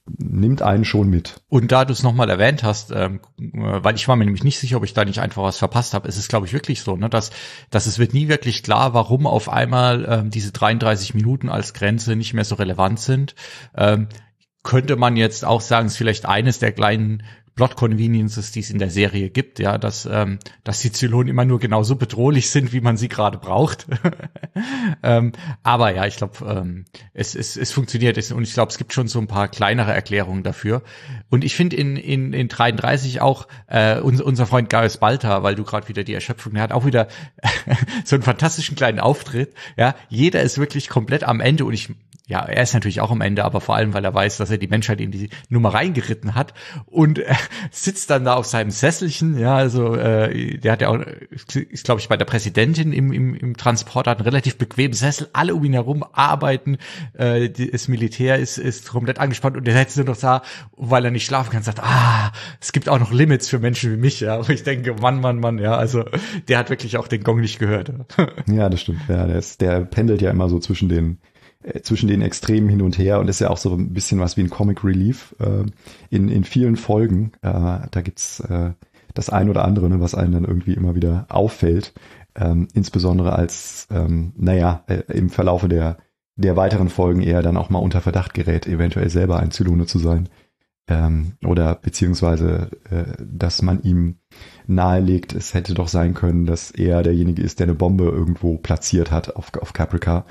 nimmt einen schon mit. Und da du es nochmal erwähnt hast, weil ich war mir nämlich nicht sicher, ob ich da nicht einfach was verpasst habe, ist es, glaube ich, wirklich so, ne, dass es wird nie wirklich klar, warum auf einmal diese 33 Minuten als Grenze nicht mehr so relevant sind. Könnte man jetzt auch sagen, ist vielleicht eines der kleinen Plot-Conveniences, die es in der Serie gibt, ja, dass die Zylonen immer nur genauso bedrohlich sind, wie man sie gerade braucht. Aber ja, ich glaube, es funktioniert und ich glaube, es gibt schon so ein paar kleinere Erklärungen dafür. Und ich finde in 33 auch unser Freund Gaius Baltar, weil du gerade wieder die Erschöpfung, der hat auch wieder so einen fantastischen kleinen Auftritt. Ja, jeder ist wirklich komplett am Ende und er ist natürlich auch am Ende, aber vor allem, weil er weiß, dass er die Menschheit in die Nummer reingeritten hat und sitzt dann da auf seinem Sesselchen, ja, also der hat ja auch, ist glaube ich bei der Präsidentin im Transport, hat einen relativ bequemen Sessel, alle um ihn herum arbeiten, das Militär ist komplett angespannt und der sitzt nur noch da, weil er nicht schlafen kann, sagt, es gibt auch noch Limits für Menschen wie mich, ja, wo ich denke, Mann, ja, also der hat wirklich auch den Gong nicht gehört. Ja, das stimmt, ja, der pendelt ja immer so zwischen den Extremen hin und her und ist ja auch so ein bisschen was wie ein Comic Relief in vielen Folgen. Da gibt's das ein oder andere, ne, was einem dann irgendwie immer wieder auffällt, insbesondere als im Verlaufe der weiteren Folgen eher dann auch mal unter Verdacht gerät, eventuell selber ein Zylone zu sein, oder beziehungsweise dass man ihm nahelegt, es hätte doch sein können, dass er derjenige ist, der eine Bombe irgendwo platziert hat auf Caprica.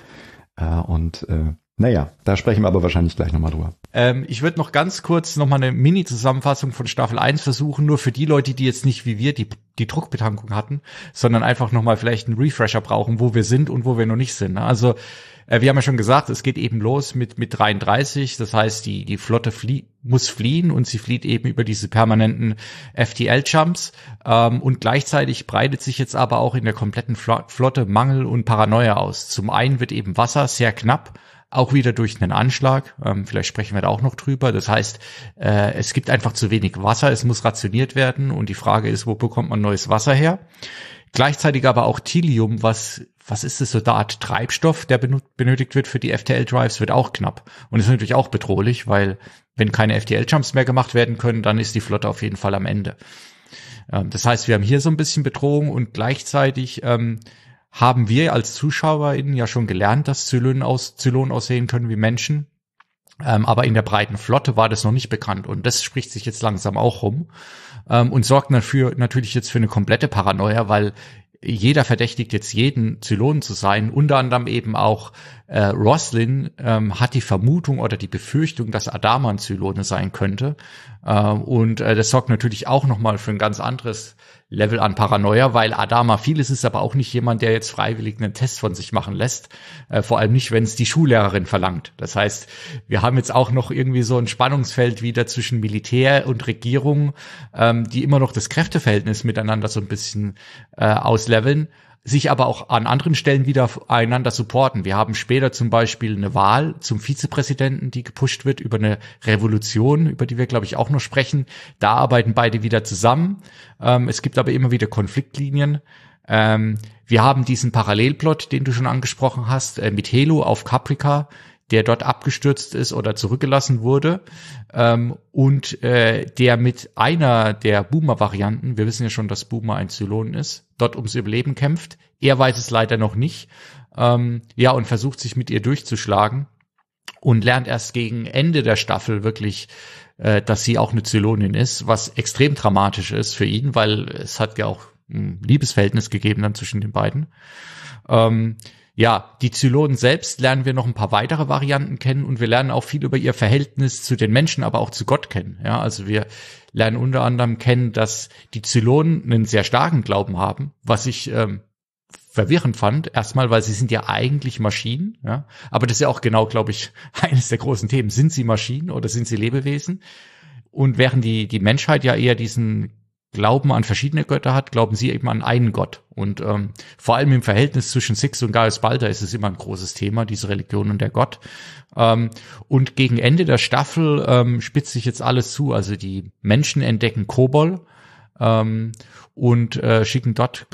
Da sprechen wir aber wahrscheinlich gleich nochmal drüber. Ich würde noch ganz kurz nochmal eine Mini-Zusammenfassung von Staffel 1 versuchen, nur für die Leute, die jetzt nicht wie wir die Druckbetankung hatten, sondern einfach nochmal vielleicht einen Refresher brauchen, wo wir sind und wo wir noch nicht sind. Also wir haben ja schon gesagt, es geht eben los mit 33, das heißt, die Flotte muss fliehen und sie flieht eben über diese permanenten FTL-Jumps und gleichzeitig breitet sich jetzt aber auch in der kompletten Flotte Mangel und Paranoia aus. Zum einen wird eben Wasser sehr knapp, auch wieder durch einen Anschlag, vielleicht sprechen wir da auch noch drüber, das heißt, es gibt einfach zu wenig Wasser, es muss rationiert werden und die Frage ist, wo bekommt man neues Wasser her? Gleichzeitig aber auch Tilium, was ist das, so eine Art Treibstoff, der benötigt wird für die FTL-Drives, wird auch knapp. Und ist natürlich auch bedrohlich, weil wenn keine FTL-Jumps mehr gemacht werden können, dann ist die Flotte auf jeden Fall am Ende. Das heißt, wir haben hier so ein bisschen Bedrohung und gleichzeitig haben wir als ZuschauerInnen ja schon gelernt, dass Zylonen aussehen können wie Menschen. Aber in der breiten Flotte war das noch nicht bekannt und das spricht sich jetzt langsam auch rum und sorgt dafür natürlich jetzt für eine komplette Paranoia, weil jeder verdächtigt jetzt jeden Zylonen zu sein, unter anderem eben auch Roslin hat die Vermutung oder die Befürchtung, dass Adama ein Zylone sein könnte und das sorgt natürlich auch nochmal für ein ganz anderes Level an Paranoia, weil Adama vieles ist, aber auch nicht jemand, der jetzt freiwillig einen Test von sich machen lässt, vor allem nicht, wenn es die Schullehrerin verlangt. Das heißt, wir haben jetzt auch noch irgendwie so ein Spannungsfeld wieder zwischen Militär und Regierung, die immer noch das Kräfteverhältnis miteinander so ein bisschen ausleveln, sich aber auch an anderen Stellen wieder einander supporten. Wir haben später zum Beispiel eine Wahl zum Vizepräsidenten, die gepusht wird über eine Revolution, über die wir, glaube ich, auch noch sprechen. Da arbeiten beide wieder zusammen. Es gibt aber immer wieder Konfliktlinien. Wir haben diesen Parallelplot, den du schon angesprochen hast, mit Helo auf Caprica, der dort abgestürzt ist oder zurückgelassen wurde und der mit einer der Boomer-Varianten, wir wissen ja schon, dass Boomer ein Zylon ist, dort ums Überleben kämpft. Er weiß es leider noch nicht und versucht sich mit ihr durchzuschlagen und lernt erst gegen Ende der Staffel wirklich, dass sie auch eine Zylonin ist, was extrem dramatisch ist für ihn, weil es hat ja auch ein Liebesverhältnis gegeben dann zwischen den beiden. Die Zylonen selbst lernen wir noch ein paar weitere Varianten kennen und wir lernen auch viel über ihr Verhältnis zu den Menschen, aber auch zu Gott kennen. Ja, also wir lernen unter anderem kennen, dass die Zylonen einen sehr starken Glauben haben, was ich verwirrend fand. Erstmal, weil sie sind ja eigentlich Maschinen, ja. Aber das ist ja auch genau, glaube ich, eines der großen Themen. Sind sie Maschinen oder sind sie Lebewesen? Und während die Menschheit ja eher diesen Glauben an verschiedene Götter hat, glauben sie eben an einen Gott. Und vor allem im Verhältnis zwischen Six und Gaius Baltar ist es immer ein großes Thema, diese Religion und der Gott. Und gegen Ende der Staffel spitzt sich jetzt alles zu. Also die Menschen entdecken Kobol und schicken dort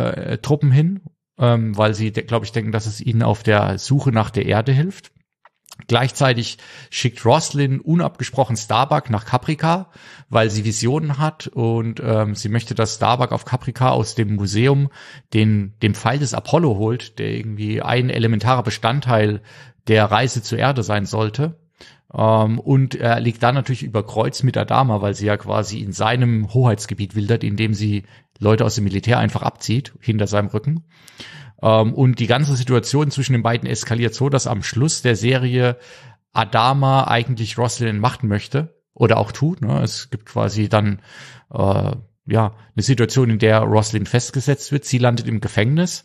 Truppen hin, weil sie, glaube ich, denken, dass es ihnen auf der Suche nach der Erde hilft. Gleichzeitig schickt Roslin unabgesprochen Starbuck nach Caprica, weil sie Visionen hat und sie möchte, dass Starbuck auf Caprica aus dem Museum dem Pfeil des Apollo holt, der irgendwie ein elementarer Bestandteil der Reise zur Erde sein sollte. Und er liegt dann natürlich über Kreuz mit Adama, weil sie ja quasi in seinem Hoheitsgebiet wildert, indem sie Leute aus dem Militär einfach abzieht, hinter seinem Rücken. Und die ganze Situation zwischen den beiden eskaliert so, dass am Schluss der Serie Adama eigentlich Roslin entmachten möchte oder auch tut. Ne? Es gibt quasi dann eine Situation, in der Roslin festgesetzt wird. Sie landet im Gefängnis.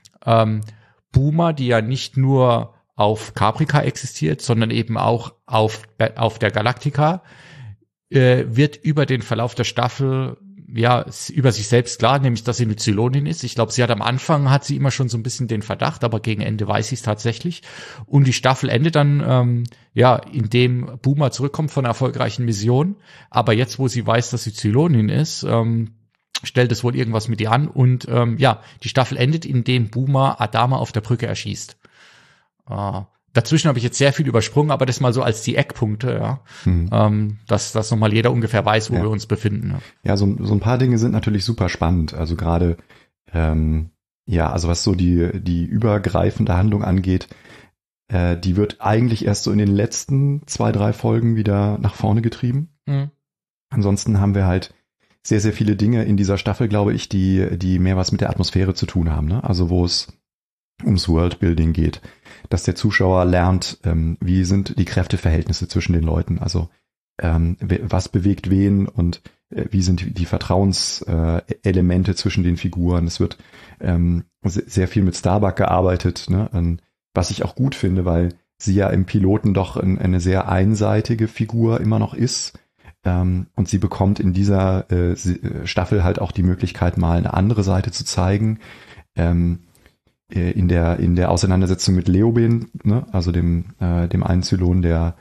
Boomer, die ja nicht nur auf Caprica existiert, sondern eben auch auf der Galactica, wird über den Verlauf der Staffel über sich selbst klar, nämlich, dass sie eine Zylonin ist. Ich glaube, am Anfang hat sie immer schon so ein bisschen den Verdacht, aber gegen Ende weiß sie es tatsächlich. Und die Staffel endet dann, indem Boomer zurückkommt von einer erfolgreichen Mission. Aber jetzt, wo sie weiß, dass sie Zylonin ist, stellt es wohl irgendwas mit ihr an. Und die Staffel endet, indem Boomer Adama auf der Brücke erschießt. Dazwischen habe ich jetzt sehr viel übersprungen, aber das mal so als die Eckpunkte, dass nochmal jeder ungefähr weiß, wo wir uns befinden. Ja, so ein paar Dinge sind natürlich super spannend. Also gerade, also was so die übergreifende Handlung angeht, die wird eigentlich erst so in den letzten 2-3 Folgen wieder nach vorne getrieben. Mhm. Ansonsten haben wir halt sehr, sehr viele Dinge in dieser Staffel, glaube ich, die mehr was mit der Atmosphäre zu tun haben, ne? Also wo es ums Worldbuilding geht, dass der Zuschauer lernt, wie sind die Kräfteverhältnisse zwischen den Leuten, also was bewegt wen und wie sind die Vertrauenselemente zwischen den Figuren. Es wird sehr viel mit Starbuck gearbeitet, ne? Was ich auch gut finde, weil sie ja im Piloten doch eine sehr einseitige Figur immer noch ist. Und sie bekommt in dieser Staffel halt auch die Möglichkeit, mal eine andere Seite zu zeigen. In der Auseinandersetzung mit Leoben, ne, also dem einen Zylon, der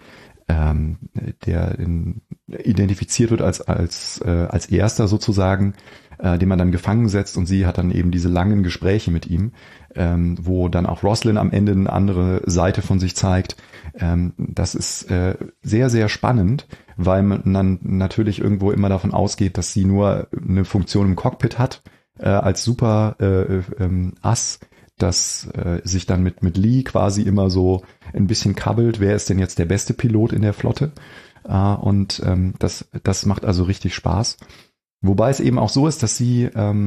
identifiziert wird als erster sozusagen, den man dann gefangen setzt, und sie hat dann eben diese langen Gespräche mit ihm, wo dann auch Roslin am Ende eine andere Seite von sich zeigt. Das ist sehr, sehr spannend, weil man dann natürlich irgendwo immer davon ausgeht, dass sie nur eine Funktion im Cockpit hat, als super Ass, das sich dann mit Lee quasi immer so ein bisschen kabbelt, wer ist denn jetzt der beste Pilot in der Flotte? Und das macht also richtig Spaß. Wobei es eben auch so ist, dass sie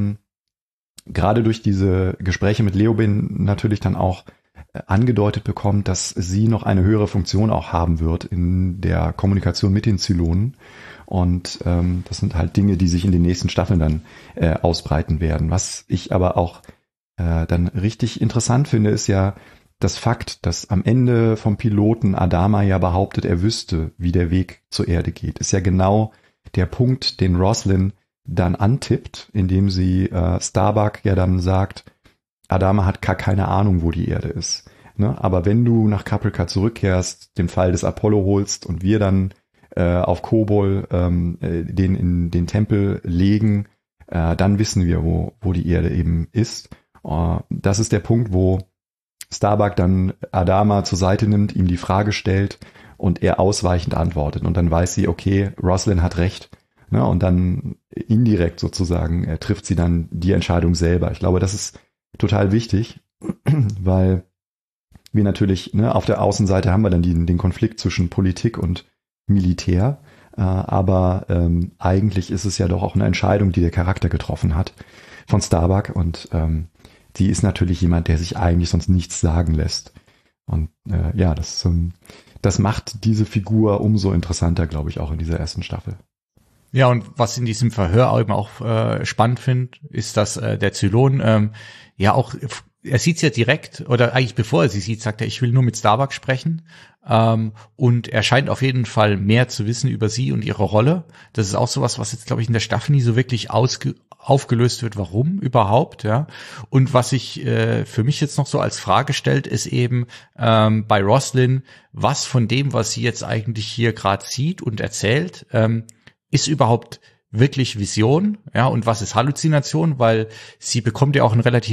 gerade durch diese Gespräche mit Leoben natürlich dann auch angedeutet bekommt, dass sie noch eine höhere Funktion auch haben wird in der Kommunikation mit den Zylonen. Und das sind halt Dinge, die sich in den nächsten Staffeln dann ausbreiten werden. Was ich aber auch dann richtig interessant finde, ist ja das Fakt, dass am Ende vom Piloten Adama ja behauptet, er wüsste, wie der Weg zur Erde geht. Ist ja genau der Punkt, den Roslin dann antippt, indem sie Starbuck ja dann sagt, Adama hat gar keine Ahnung, wo die Erde ist. Ne? Aber wenn du nach Caprica zurückkehrst, den Pfeil des Apollo holst und wir dann auf Kobol den in den Tempel legen, dann wissen wir, wo die Erde eben ist. Das ist der Punkt, wo Starbuck dann Adama zur Seite nimmt, ihm die Frage stellt und er ausweichend antwortet. Und dann weiß sie, okay, Roslin hat recht. Ne? Und dann indirekt sozusagen trifft sie dann die Entscheidung selber. Ich glaube, das ist total wichtig, weil wir natürlich, ne, auf der Außenseite haben wir dann den Konflikt zwischen Politik und Militär. Aber eigentlich ist es ja doch auch eine Entscheidung, die der Charakter getroffen hat von Starbuck, und die ist natürlich jemand, der sich eigentlich sonst nichts sagen lässt. Und das macht diese Figur umso interessanter, glaube ich, auch in dieser ersten Staffel. Ja, und was in diesem Verhör eben auch spannend finde, ist, dass der Zylon er sieht's ja direkt, oder eigentlich bevor er sie sieht, sagt er, ich will nur mit Starbuck sprechen. Und er scheint auf jeden Fall mehr zu wissen über sie und ihre Rolle. Das ist auch sowas, was jetzt, glaube ich, in der Staffel nie so wirklich aufgelöst wird, warum überhaupt, ja. Und was sich für mich jetzt noch so als Frage stellt, ist eben bei Roslin, was von dem, was sie jetzt eigentlich hier gerade sieht und erzählt, ist überhaupt wirklich Vision, ja, und was ist Halluzination, weil sie bekommt ja auch ein relativ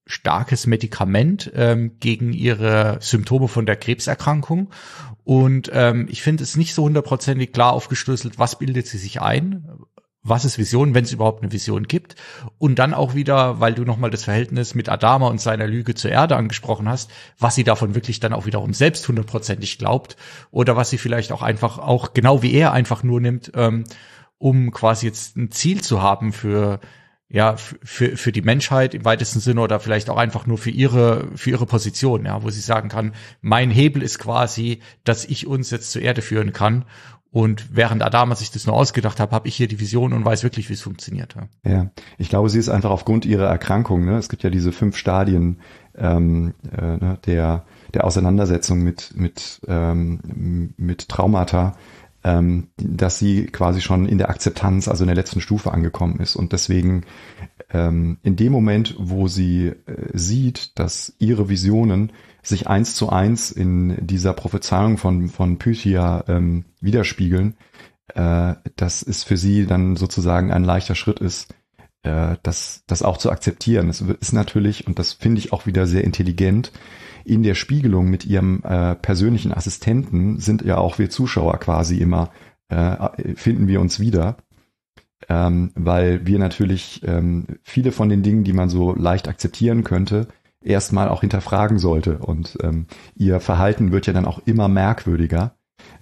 starkes Medikament gegen ihre Symptome von der Krebserkrankung. Und ich finde es nicht so hundertprozentig klar aufgeschlüsselt, was bildet sie sich ein, was ist Vision, wenn es überhaupt eine Vision gibt. Und dann auch wieder, weil du nochmal das Verhältnis mit Adama und seiner Lüge zur Erde angesprochen hast, was sie davon wirklich dann auch wiederum selbst hundertprozentig glaubt oder was sie vielleicht auch einfach, auch genau wie er einfach nur nimmt, um quasi jetzt ein Ziel zu haben für die Menschheit im weitesten Sinne oder vielleicht auch einfach nur für ihre Position, ja, wo sie sagen kann, mein Hebel ist quasi, dass ich uns jetzt zur Erde führen kann. Und während Adama sich das nur ausgedacht hat, habe ich hier die Vision und weiß wirklich, wie es funktioniert. Ja, ich glaube, sie ist einfach aufgrund ihrer Erkrankung, ne? Es gibt ja diese 5 Stadien der Auseinandersetzung mit Traumata, dass sie quasi schon in der Akzeptanz, also in der letzten Stufe angekommen ist. Und deswegen in dem Moment, wo sie sieht, dass ihre Visionen sich 1:1 in dieser Prophezeiung von Pythia widerspiegeln, dass es für sie dann sozusagen ein leichter Schritt ist, das auch zu akzeptieren. Es ist natürlich, und das finde ich auch wieder sehr intelligent, in der Spiegelung mit ihrem persönlichen Assistenten sind ja auch wir Zuschauer quasi immer, finden wir uns wieder, weil wir natürlich viele von den Dingen, die man so leicht akzeptieren könnte, erstmal auch hinterfragen sollte. Und ihr Verhalten wird ja dann auch immer merkwürdiger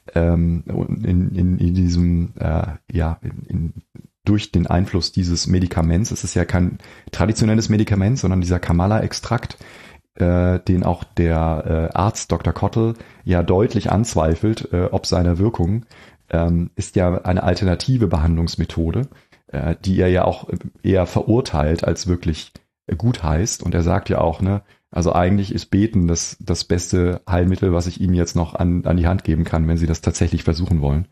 in diesem, durch den Einfluss dieses Medikaments. Es ist ja kein traditionelles Medikament, sondern dieser Kamala-Extrakt, den auch der Arzt Dr. Kottel ja deutlich anzweifelt, ob seiner Wirkung, ist ja eine alternative Behandlungsmethode, die er ja auch eher verurteilt als wirklich gut heißt. Und er sagt ja auch, ne, also eigentlich ist Beten das beste Heilmittel, was ich Ihnen jetzt noch an die Hand geben kann, wenn Sie das tatsächlich versuchen wollen.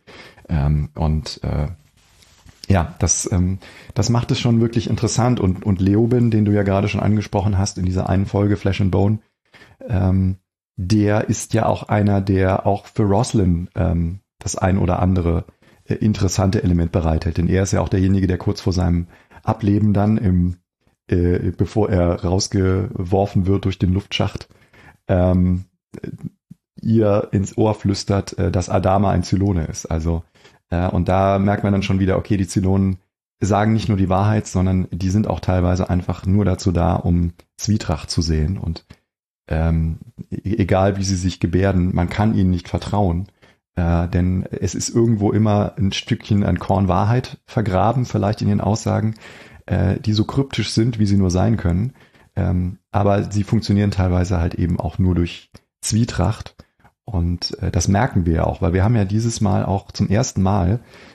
Das macht es schon wirklich interessant. Und Leoben, den du ja gerade schon angesprochen hast in dieser einen Folge Flesh and Bone, der ist ja auch einer, der auch für Roslin das ein oder andere interessante Element bereithält. Denn er ist ja auch derjenige, der kurz vor seinem Ableben dann bevor er rausgeworfen wird durch den Luftschacht, ihr ins Ohr flüstert, dass Adama ein Zylone ist. Also und da merkt man dann schon wieder, okay, die Zylonen sagen nicht nur die Wahrheit, sondern die sind auch teilweise einfach nur dazu da, um Zwietracht zu sehen. Und egal wie sie sich gebärden, man kann ihnen nicht vertrauen, denn es ist irgendwo immer ein Stückchen an Korn Wahrheit vergraben, vielleicht in ihren Aussagen, die so kryptisch sind, wie sie nur sein können. Aber sie funktionieren teilweise halt eben auch nur durch Zwietracht. Und das merken wir ja auch, weil wir haben ja dieses Mal auch zum ersten Mal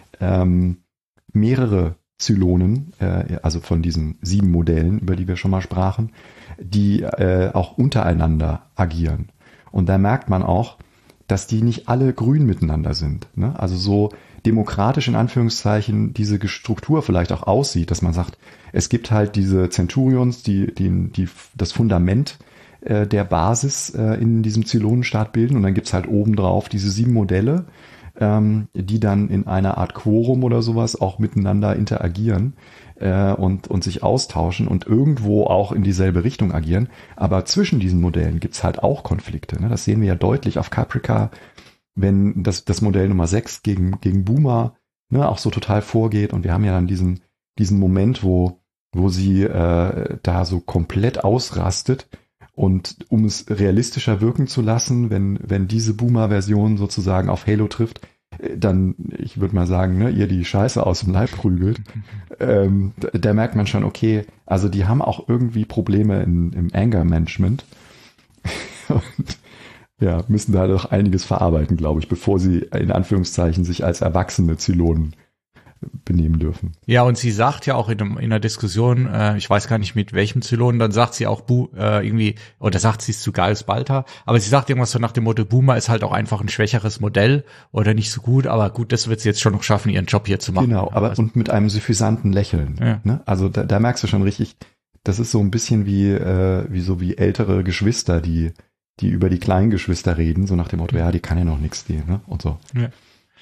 mehrere Zylonen, also von diesen 7 Modellen, über die wir schon mal sprachen, die auch untereinander agieren. Und da merkt man auch, dass die nicht alle grün miteinander sind. Ne? Also so demokratisch in Anführungszeichen diese Struktur vielleicht auch aussieht, dass man sagt, es gibt halt diese Centurions, die das Fundament der Basis in diesem Zylonenstaat bilden, und dann gibt's halt obendrauf diese 7 Modelle, die dann in einer Art Quorum oder sowas auch miteinander interagieren und sich austauschen und irgendwo auch in dieselbe Richtung agieren. Aber zwischen diesen Modellen gibt's halt auch Konflikte. Ne? Das sehen wir ja deutlich auf Caprica, wenn das Modell Nummer 6 gegen Boomer, ne, auch so total vorgeht. Und wir haben ja dann diesen Moment, wo sie da so komplett ausrastet. Und um es realistischer wirken zu lassen, wenn diese Boomer-Version sozusagen auf Halo trifft, dann, ich würde mal sagen, ne, ihr die Scheiße aus dem Leib prügelt, da merkt man schon, okay, also die haben auch irgendwie Probleme im Anger-Management und ja, müssen da doch einiges verarbeiten, glaube ich, bevor sie in Anführungszeichen sich als erwachsene Zylonen benehmen dürfen. Ja, und sie sagt ja auch in einer Diskussion, ich weiß gar nicht mit welchem Zylonen, dann sagt sie auch irgendwie, oder sagt sie es zu Gaius Baltar, aber sie sagt irgendwas so nach dem Motto, Boomer ist halt auch einfach ein schwächeres Modell oder nicht so gut, aber gut, das wird sie jetzt schon noch schaffen, ihren Job hier zu machen. Genau, aber also, und mit einem suffisanten Lächeln. Ja. Ne? Also da merkst du schon richtig, das ist so ein bisschen wie ältere Geschwister, die über die kleinen Geschwister reden, so nach dem Motto, ja, die kann ja noch nichts, die, ne? Und so. Ja.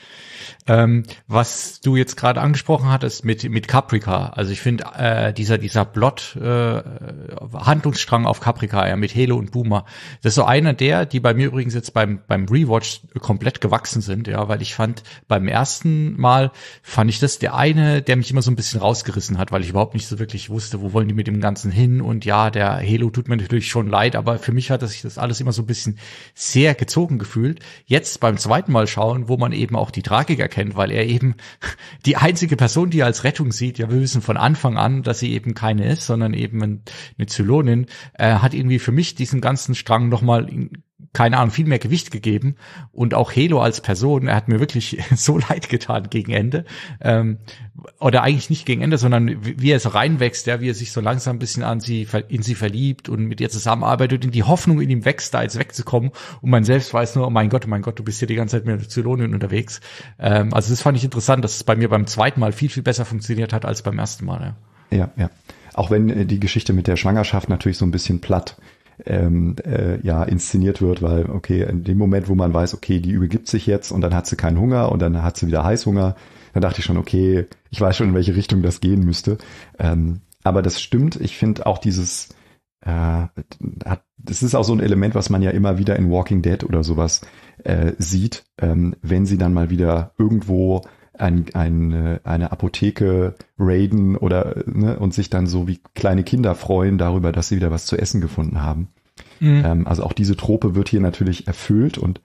Was du jetzt gerade angesprochen hattest mit Caprica, also ich finde dieser Plot Handlungsstrang auf Caprica, ja, mit Halo und Boomer, das ist so einer die bei mir übrigens jetzt beim Rewatch komplett gewachsen sind, ja, weil ich fand, beim ersten Mal fand ich das der eine, der mich immer so ein bisschen rausgerissen hat, weil ich überhaupt nicht so wirklich wusste, wo wollen die mit dem Ganzen hin, und ja, der Halo tut mir natürlich schon leid, aber für mich hat sich das alles immer so ein bisschen sehr gezogen gefühlt. Jetzt beim zweiten Mal schauen, wo man eben auch die Tragik erkennt, weil er eben die einzige Person, die er als Rettung sieht, ja, wir wissen von Anfang an, dass sie eben keine ist, sondern eben eine Zylonin, hat irgendwie für mich diesen ganzen Strang nochmal, keine Ahnung, viel mehr Gewicht gegeben. Und auch Halo als Person, er hat mir wirklich so leid getan gegen Ende. Oder eigentlich nicht gegen Ende, sondern wie er so reinwächst, ja, wie er sich so langsam ein bisschen in sie verliebt und mit ihr zusammenarbeitet und die Hoffnung in ihm wächst, da jetzt wegzukommen. Und man selbst weiß nur, oh mein Gott, du bist hier die ganze Zeit mit einer Zylonin unterwegs. Also das fand ich interessant, dass es bei mir beim zweiten Mal viel, viel besser funktioniert hat als beim ersten Mal. Ja. Auch wenn die Geschichte mit der Schwangerschaft natürlich so ein bisschen platt inszeniert wird, weil, okay, in dem Moment, wo man weiß, okay, die übergibt sich jetzt und dann hat sie keinen Hunger und dann hat sie wieder Heißhunger, dann dachte ich schon, okay, ich weiß schon, in welche Richtung das gehen müsste. Aber das stimmt, ich finde auch das ist auch so ein Element, was man ja immer wieder in Walking Dead oder sowas sieht, wenn sie dann mal wieder irgendwo eine Apotheke raiden oder und sich dann so wie kleine Kinder freuen darüber, dass sie wieder was zu essen gefunden haben. Mhm. Also auch diese Trope wird hier natürlich erfüllt und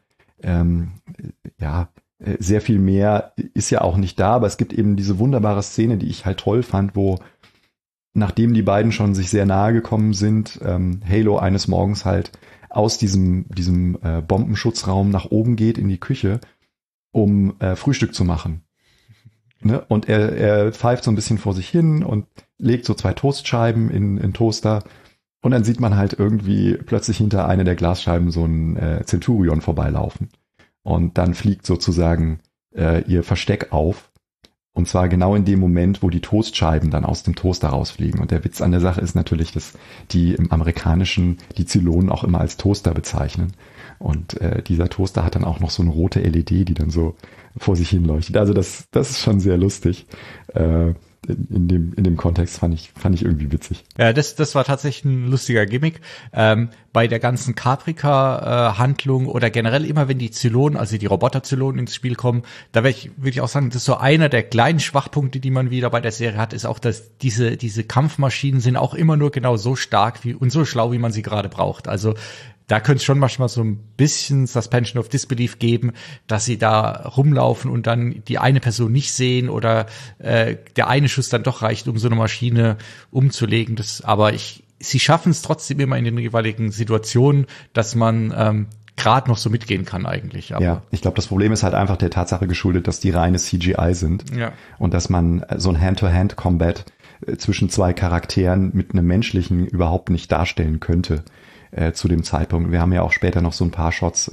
sehr viel mehr ist ja auch nicht da, aber es gibt eben diese wunderbare Szene, die ich halt toll fand, wo nachdem die beiden schon sich sehr nahe gekommen sind, Halo eines Morgens halt aus diesem Bombenschutzraum nach oben geht in die Küche, um Frühstück zu machen. Ne? Und er pfeift so ein bisschen vor sich hin und legt so 2 Toastscheiben in Toaster. Und dann sieht man halt irgendwie plötzlich hinter einer der Glasscheiben so ein Centurion vorbeilaufen. Und dann fliegt sozusagen ihr Versteck auf. Und zwar genau in dem Moment, wo die Toastscheiben dann aus dem Toaster rausfliegen. Und der Witz an der Sache ist natürlich, dass die im Amerikanischen die Zylonen auch immer als Toaster bezeichnen. Und dieser Toaster hat dann auch noch so eine rote LED, die dann so vor sich hin leuchtet. Also das ist schon sehr lustig. In dem Kontext fand ich irgendwie witzig. Ja, das war tatsächlich ein lustiger Gimmick. Bei der ganzen Caprica-Handlung oder generell immer, wenn die Zylonen, also die Roboter-Zylonen ins Spiel kommen, da würde ich auch sagen, das ist so einer der kleinen Schwachpunkte, die man wieder bei der Serie hat, ist auch, dass diese Kampfmaschinen sind auch immer nur genau so stark und so schlau, wie man sie gerade braucht. Also da könnte es schon manchmal so ein bisschen Suspension of Disbelief geben, dass sie da rumlaufen und dann die eine Person nicht sehen oder der eine Schuss dann doch reicht, um so eine Maschine umzulegen. Aber sie schaffen es trotzdem immer in den jeweiligen Situationen, dass man gerade noch so mitgehen kann eigentlich. Aber ja, ich glaube, das Problem ist halt einfach der Tatsache geschuldet, dass die reine CGI sind. Ja. Und dass man so ein Hand-to-Hand-Combat zwischen 2 Charakteren mit einem menschlichen überhaupt nicht darstellen könnte. Zu dem Zeitpunkt. Wir haben ja auch später noch so ein paar Shots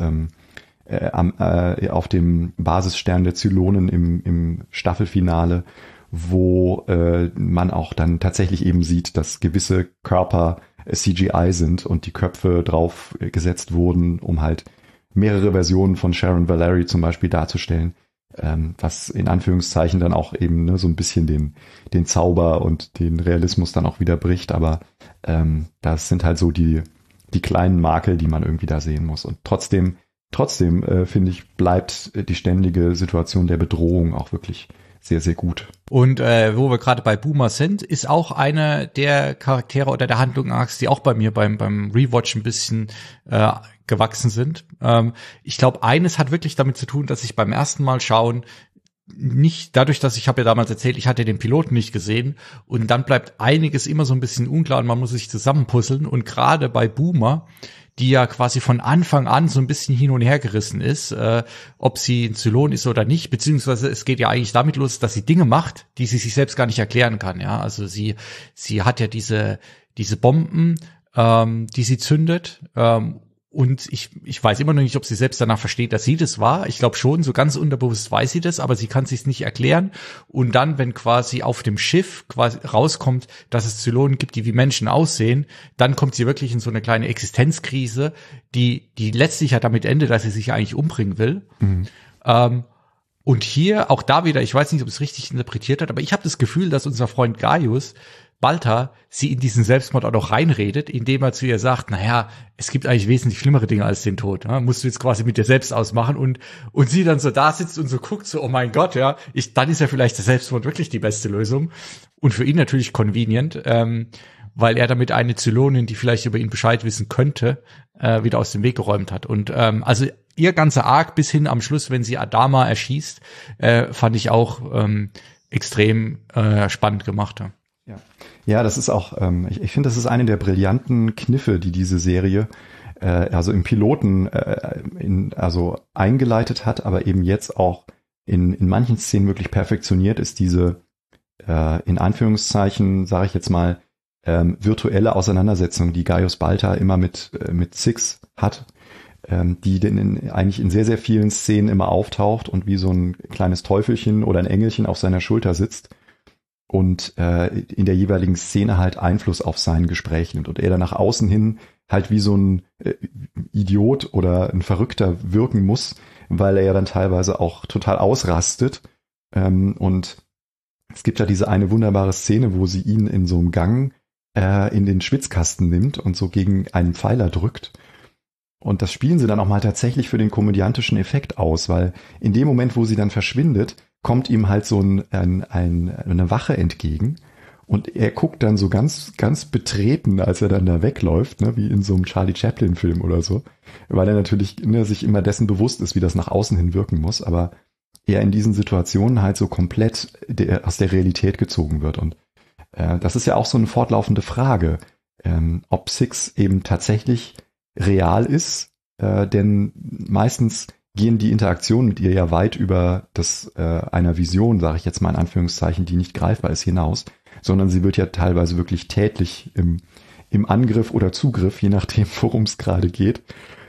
auf dem Basisstern der Zylonen im Staffelfinale, wo man auch dann tatsächlich eben sieht, dass gewisse Körper CGI sind und die Köpfe drauf gesetzt wurden, um halt mehrere Versionen von Sharon Valerie zum Beispiel darzustellen, was in Anführungszeichen dann auch eben so ein bisschen den Zauber und den Realismus dann auch wieder bricht, aber das sind halt so die kleinen Makel, die man irgendwie da sehen muss. Und trotzdem finde ich, bleibt die ständige Situation der Bedrohung auch wirklich sehr, sehr gut. Und wo wir gerade bei Boomer sind, ist auch einer der Charaktere oder der Handlung-Arcs, die auch bei mir beim Rewatch ein bisschen gewachsen sind. Ich glaube, eines hat wirklich damit zu tun, dass ich beim ersten Mal schauen nicht dadurch, dass ich habe ja damals erzählt, ich hatte den Piloten nicht gesehen und dann bleibt einiges immer so ein bisschen unklar und man muss sich zusammenpuzzeln und gerade bei Boomer, die ja quasi von Anfang an so ein bisschen hin und her gerissen ist, ob sie ein Zylon ist oder nicht, beziehungsweise es geht ja eigentlich damit los, dass sie Dinge macht, die sie sich selbst gar nicht erklären kann, ja, also sie hat ja diese Bomben, die sie zündet, und ich weiß immer noch nicht, ob sie selbst danach versteht, dass sie das war. Ich glaube schon, so ganz unterbewusst weiß sie das, aber sie kann es sich nicht erklären. Und dann, wenn quasi auf dem Schiff quasi rauskommt, dass es Zylonen gibt, die wie Menschen aussehen, dann kommt sie wirklich in so eine kleine Existenzkrise, die letztlich ja damit endet, dass sie sich eigentlich umbringen will. Mhm. Und hier, auch da wieder, ich weiß nicht, ob es richtig interpretiert hat, aber ich habe das Gefühl, dass unser Freund Gaius Balta sie in diesen Selbstmord auch noch reinredet, indem er zu ihr sagt, naja, es gibt eigentlich wesentlich schlimmere Dinge als den Tod. Ja? Musst du jetzt quasi mit dir selbst ausmachen und sie dann so da sitzt und so guckt, so, oh mein Gott, ja, dann ist ja vielleicht der Selbstmord wirklich die beste Lösung. Und für ihn natürlich convenient, weil er damit eine Zylonin, die vielleicht über ihn Bescheid wissen könnte, wieder aus dem Weg geräumt hat. Und also ihr ganzer Arc bis hin am Schluss, wenn sie Adama erschießt, fand ich auch extrem spannend gemacht. Ja, das ist auch, ich finde, das ist eine der brillanten Kniffe, die diese Serie also im Piloten also eingeleitet hat, aber eben jetzt auch in manchen Szenen wirklich perfektioniert ist, diese in Anführungszeichen, sage ich jetzt mal, virtuelle Auseinandersetzung, die Gaius Balta immer mit Six hat, die denn eigentlich in sehr, sehr vielen Szenen immer auftaucht und wie so ein kleines Teufelchen oder ein Engelchen auf seiner Schulter sitzt und in der jeweiligen Szene halt Einfluss auf sein Gespräch nimmt und er dann nach außen hin halt wie so ein Idiot oder ein Verrückter wirken muss, weil er ja dann teilweise auch total ausrastet. Und es gibt ja diese eine wunderbare Szene, wo sie ihn in so einem Gang in den Schwitzkasten nimmt und so gegen einen Pfeiler drückt. Und das spielen sie dann auch mal tatsächlich für den komödiantischen Effekt aus, weil in dem Moment, wo sie dann verschwindet, kommt ihm halt so eine Wache entgegen und er guckt dann so ganz, ganz betreten, als er dann da wegläuft, ne, wie in so einem Charlie Chaplin-Film oder so, weil er natürlich sich immer dessen bewusst ist, wie das nach außen hin wirken muss, aber er in diesen Situationen halt so komplett aus der Realität gezogen wird. Und das ist ja auch so eine fortlaufende Frage, ob Six eben tatsächlich real ist, denn meistens gehen die Interaktionen mit ihr ja weit über das einer Vision, sage ich jetzt mal in Anführungszeichen, die nicht greifbar ist, hinaus, sondern sie wird ja teilweise wirklich tätlich im Angriff oder Zugriff, je nachdem, worum es gerade geht.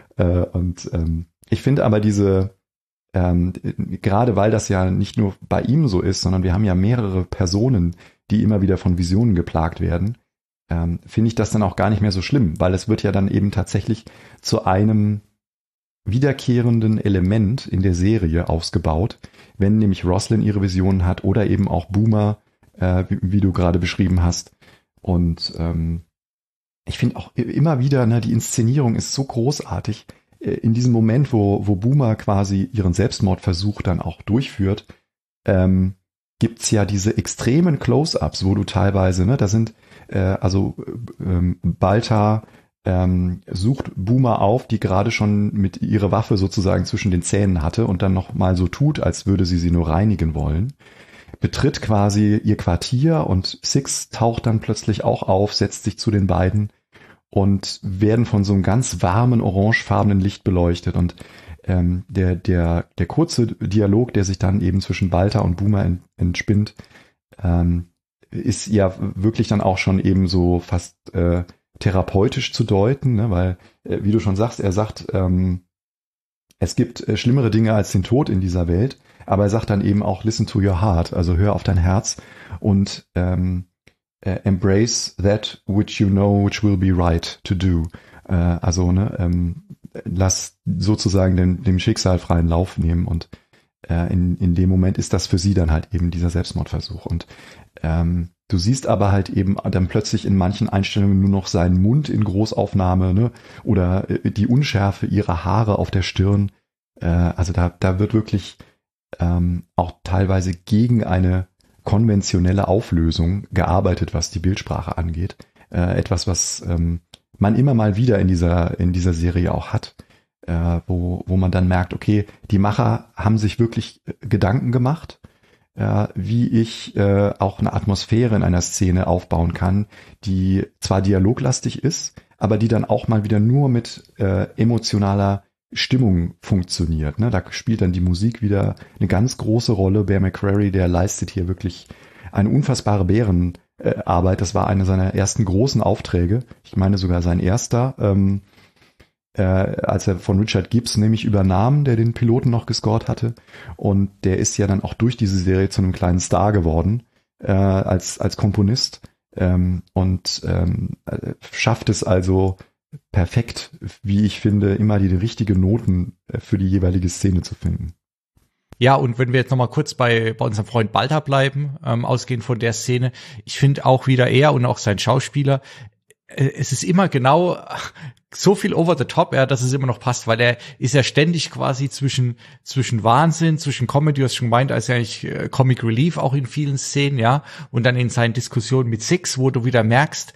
Ich finde aber gerade weil das ja nicht nur bei ihm so ist, sondern wir haben ja mehrere Personen, die immer wieder von Visionen geplagt werden, finde ich das dann auch gar nicht mehr so schlimm, weil es wird ja dann eben tatsächlich zu einem wiederkehrenden Element in der Serie ausgebaut, wenn nämlich Roslin ihre Visionen hat oder eben auch Boomer, wie du gerade beschrieben hast. Und ich finde auch immer wieder, ne, die Inszenierung ist so großartig. In diesem Moment, wo Boomer quasi ihren Selbstmordversuch dann auch durchführt, gibt's ja diese extremen Close-ups, wo du teilweise, ne, da sind Balta sucht Boomer auf, die gerade schon mit ihrer Waffe sozusagen zwischen den Zähnen hatte und dann noch mal so tut, als würde sie nur reinigen wollen, betritt quasi ihr Quartier und Six taucht dann plötzlich auch auf, setzt sich zu den beiden und werden von so einem ganz warmen, orangefarbenen Licht beleuchtet. Und der kurze Dialog, der sich dann eben zwischen Balta und Boomer entspinnt, ist ja wirklich dann auch schon eben so fast therapeutisch zu deuten, ne? Weil, wie du schon sagst, er sagt, es gibt schlimmere Dinge als den Tod in dieser Welt, aber er sagt dann eben auch, listen to your heart, also hör auf dein Herz und embrace that which you know which will be right to do. Also, ne, lass sozusagen dem Schicksal freien Lauf nehmen und in dem Moment ist das für sie dann halt eben dieser Selbstmordversuch. Und du siehst aber halt eben dann plötzlich in manchen Einstellungen nur noch seinen Mund in Großaufnahme, ne? Oder die Unschärfe ihrer Haare auf der Stirn. Also da wird wirklich auch teilweise gegen eine konventionelle Auflösung gearbeitet, was die Bildsprache angeht. Etwas, was man immer mal wieder in dieser Serie auch hat, wo man dann merkt, okay, die Macher haben sich wirklich Gedanken gemacht, wie ich auch eine Atmosphäre in einer Szene aufbauen kann, die zwar dialoglastig ist, aber die dann auch mal wieder nur mit emotionaler Stimmung funktioniert. Ne? Da spielt dann die Musik wieder eine ganz große Rolle. Bear McCreary, der leistet hier wirklich eine unfassbare Bärenarbeit. Das war eine seiner ersten großen Aufträge. Ich meine sogar sein erster, als er von Richard Gibbs nämlich übernahm, der den Piloten noch gescored hatte. Und der ist ja dann auch durch diese Serie zu einem kleinen Star geworden, als Komponist. Schafft es also perfekt, wie ich finde, immer die richtigen Noten für die jeweilige Szene zu finden. Ja, und wenn wir jetzt nochmal kurz bei unserem Freund Balta bleiben, ausgehend von der Szene, ich finde auch wieder er und auch sein Schauspieler, es ist immer genau so viel over the top, dass es immer noch passt, weil er ist ja ständig quasi zwischen Wahnsinn, zwischen Comedy, du hast schon gemeint, als eigentlich Comic Relief auch in vielen Szenen, ja, und dann in seinen Diskussionen mit Six, wo du wieder merkst,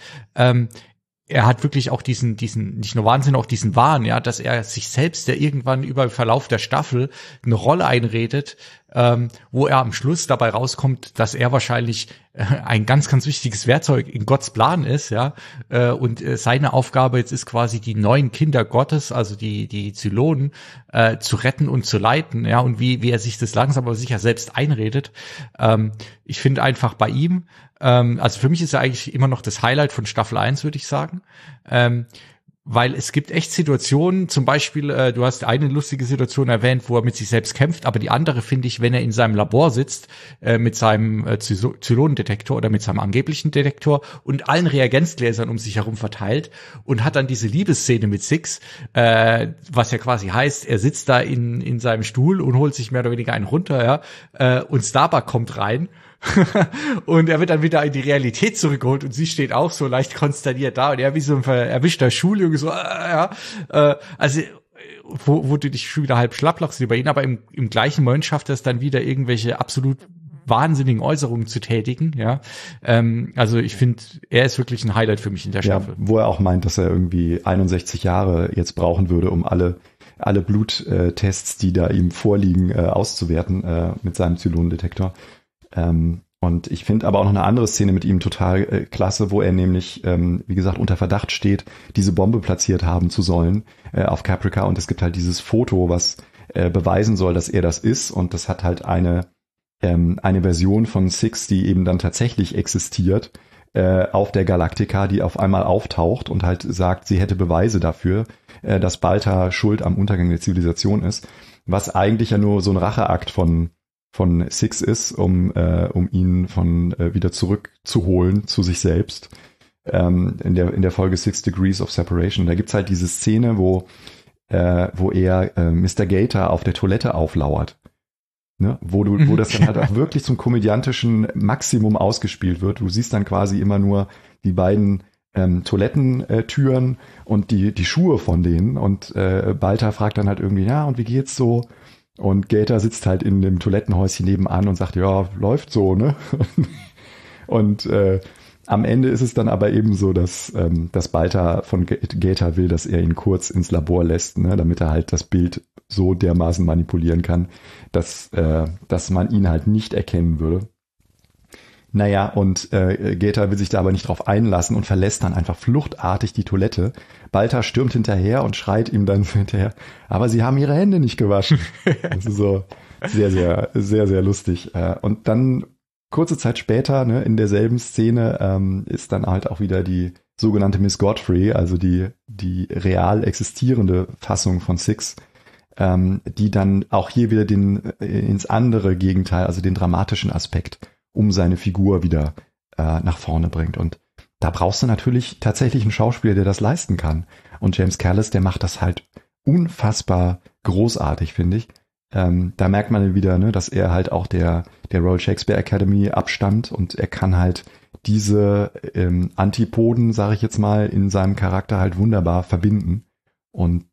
er hat wirklich auch diesen, nicht nur Wahnsinn, auch diesen Wahn, ja, dass er sich selbst ja irgendwann über den Verlauf der Staffel eine Rolle einredet, wo er am Schluss dabei rauskommt, dass er wahrscheinlich ein ganz, ganz wichtiges Werkzeug in Gottes Plan ist, ja, und seine Aufgabe jetzt ist quasi die neuen Kinder Gottes, also die Zylonen, zu retten und zu leiten, ja, und wie er sich das langsam aber sicher selbst einredet. Ich finde einfach bei ihm, also für mich ist er eigentlich immer noch das Highlight von Staffel 1, würde ich sagen. Weil es gibt echt Situationen, zum Beispiel, du hast eine lustige Situation erwähnt, wo er mit sich selbst kämpft, aber die andere finde ich, wenn er in seinem Labor sitzt, mit seinem Zylonendetektor oder mit seinem angeblichen Detektor und allen Reagenzgläsern um sich herum verteilt und hat dann diese Liebesszene mit Six, was ja quasi heißt, er sitzt da in seinem Stuhl und holt sich mehr oder weniger einen runter, ja, und Starbuck kommt rein. Und er wird dann wieder in die Realität zurückgeholt und sie steht auch so leicht konsterniert da und er wie so ein erwischter Schuljunge so, also wo du dich schon wieder halb schlapp lachst über ihn, aber im gleichen Moment schafft er es dann wieder irgendwelche absolut wahnsinnigen Äußerungen zu tätigen, ja. Also ich finde, er ist wirklich ein Highlight für mich in der Staffel. Wo er auch meint, dass er irgendwie 61 Jahre jetzt brauchen würde, um alle Bluttests, die da ihm vorliegen, auszuwerten mit seinem Zylonendetektor. Und ich finde aber auch noch eine andere Szene mit ihm total klasse, wo er nämlich, wie gesagt, unter Verdacht steht, diese Bombe platziert haben zu sollen auf Caprica. Und es gibt halt dieses Foto, was beweisen soll, dass er das ist. Und das hat halt eine Version von Six, die eben dann tatsächlich existiert, auf der Galactica, die auf einmal auftaucht und halt sagt, sie hätte Beweise dafür, dass Balta schuld am Untergang der Zivilisation ist. Was eigentlich ja nur so ein Racheakt von Six ist, um ihn wieder zurückzuholen zu sich selbst. In der Folge 6 Degrees of Separation. Da gibt's halt diese Szene, wo er Mr. Gator auf der Toilette auflauert. Ne? Wo das dann halt auch wirklich zum komödiantischen Maximum ausgespielt wird. Du siehst dann quasi immer nur die beiden Toilettentüren und die Schuhe von denen. Und Balta fragt dann halt irgendwie, ja, und wie geht's so? Und Gator sitzt halt in dem Toilettenhäuschen nebenan und sagt, ja, läuft so, ne? Und am Ende ist es dann aber eben so, dass Balta von Gator will, dass er ihn kurz ins Labor lässt, ne? Damit er halt das Bild so dermaßen manipulieren kann, dass man ihn halt nicht erkennen würde. Naja, und Gator will sich da aber nicht drauf einlassen und verlässt dann einfach fluchtartig die Toilette. Balta stürmt hinterher und schreit ihm dann hinterher, aber sie haben ihre Hände nicht gewaschen. Das ist so sehr, sehr, sehr, sehr lustig. Und dann kurze Zeit später, ne, in derselben Szene, ist dann halt auch wieder die sogenannte Miss Godfrey, also die real existierende Fassung von Six, die dann auch hier wieder ins andere Gegenteil, also den dramatischen Aspekt um seine Figur wieder nach vorne bringt. Und da brauchst du natürlich tatsächlich einen Schauspieler, der das leisten kann. Und James Callis, der macht das halt unfassbar großartig, finde ich. Da merkt man wieder, ne, dass er halt auch der Royal Shakespeare Academy abstammt und er kann halt diese Antipoden, sage ich jetzt mal, in seinem Charakter halt wunderbar verbinden. Und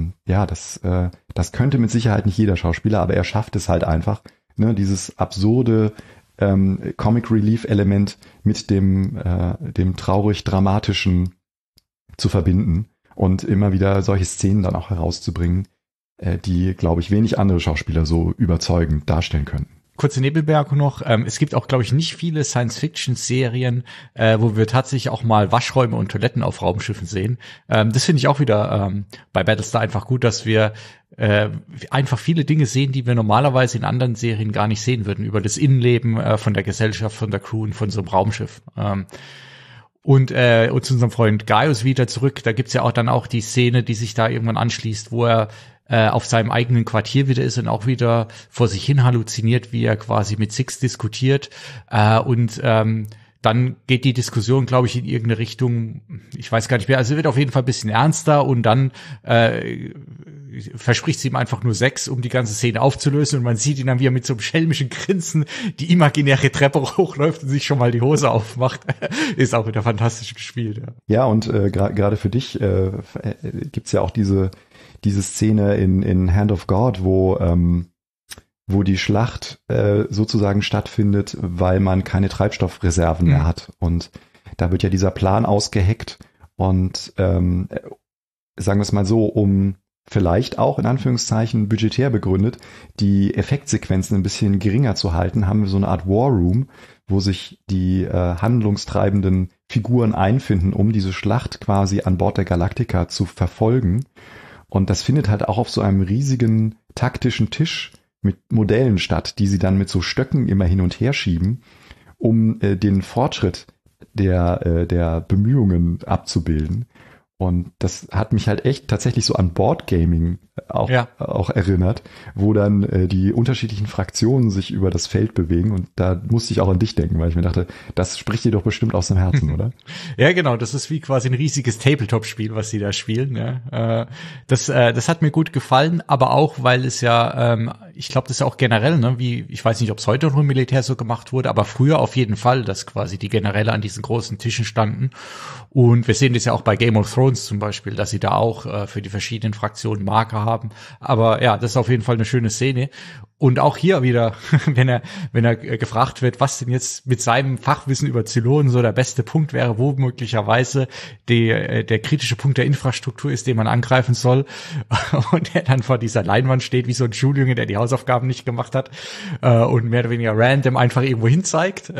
das könnte mit Sicherheit nicht jeder Schauspieler, aber er schafft es halt einfach, ne, dieses absurde Comic Relief Element mit dem traurig dramatischen zu verbinden und immer wieder solche Szenen dann auch herauszubringen, die, glaube ich, wenig andere Schauspieler so überzeugend darstellen können. Kurze Nebenbemerkung noch, es gibt auch, glaube ich, nicht viele Science-Fiction-Serien, wo wir tatsächlich auch mal Waschräume und Toiletten auf Raumschiffen sehen. Das finde ich auch wieder bei Battlestar einfach gut, dass wir einfach viele Dinge sehen, die wir normalerweise in anderen Serien gar nicht sehen würden, über das Innenleben von der Gesellschaft, von der Crew und von so einem Raumschiff. Und zu unserem Freund Gaius wieder zurück, da gibt's ja auch dann auch die Szene, die sich da irgendwann anschließt, wo er auf seinem eigenen Quartier wieder ist und auch wieder vor sich hin halluziniert, wie er quasi mit Six diskutiert. Dann geht die Diskussion, glaube ich, in irgendeine Richtung, ich weiß gar nicht mehr, also wird auf jeden Fall ein bisschen ernster und dann verspricht sie ihm einfach nur 6, um die ganze Szene aufzulösen und man sieht ihn dann, wie er mit so einem schelmischen Grinsen die imaginäre Treppe hochläuft und sich schon mal die Hose aufmacht. Ist auch wieder fantastisch gespielt. Ja, und gerade für dich gibt's ja auch diese Szene in Hand of God, wo die Schlacht sozusagen stattfindet, weil man keine Treibstoffreserven mehr hat. Und da wird ja dieser Plan ausgeheckt und sagen wir es mal so, um vielleicht auch in Anführungszeichen budgetär begründet, die Effektsequenzen ein bisschen geringer zu halten, haben wir so eine Art War Room, wo sich die handlungstreibenden Figuren einfinden, um diese Schlacht quasi an Bord der Galactica zu verfolgen. Und das findet halt auch auf so einem riesigen taktischen Tisch mit Modellen statt, die sie dann mit so Stöcken immer hin und her schieben, um den Fortschritt der Bemühungen abzubilden. Und das hat mich halt echt tatsächlich so an Boardgaming auch erinnert, wo dann die unterschiedlichen Fraktionen sich über das Feld bewegen. Und da musste ich auch an dich denken, weil ich mir dachte, das spricht dir doch bestimmt aus dem Herzen, oder? Ja, genau. Das ist wie quasi ein riesiges Tabletop-Spiel, was sie da spielen. Ja. Das hat mir gut gefallen, aber auch, weil es ja, ich glaube, das ist ja auch generell, ne, wie, ich weiß nicht, ob es heute noch im Militär so gemacht wurde, aber früher auf jeden Fall, dass quasi die Generäle an diesen großen Tischen standen. Und wir sehen das ja auch bei Game of Thrones zum Beispiel, dass sie da auch für die verschiedenen Fraktionen Marker haben. Aber ja, das ist auf jeden Fall eine schöne Szene. Und auch hier wieder, wenn er gefragt wird, was denn jetzt mit seinem Fachwissen über Zylonen so der beste Punkt wäre, wo möglicherweise der kritische Punkt der Infrastruktur ist, den man angreifen soll. Und er dann vor dieser Leinwand steht, wie so ein Schuljunge, der die Hausaufgaben nicht gemacht hat und mehr oder weniger random einfach irgendwo hin zeigt.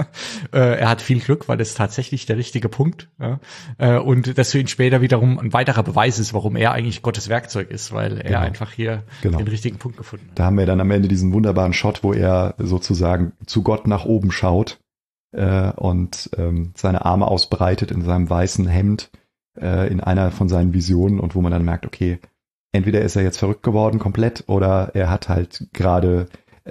Er hat viel Glück, weil das ist tatsächlich der richtige Punkt. Und das für ihn später wiederum ein weiterer Beweis ist, warum er eigentlich Gottes Werkzeug ist, weil er einfach hier den richtigen Punkt gefunden hat. Da haben wir dann am Ende diesen wunderbaren Shot, wo er sozusagen zu Gott nach oben schaut und seine Arme ausbreitet in seinem weißen Hemd in einer von seinen Visionen und wo man dann merkt, okay, entweder ist er jetzt verrückt geworden komplett oder er hat halt gerade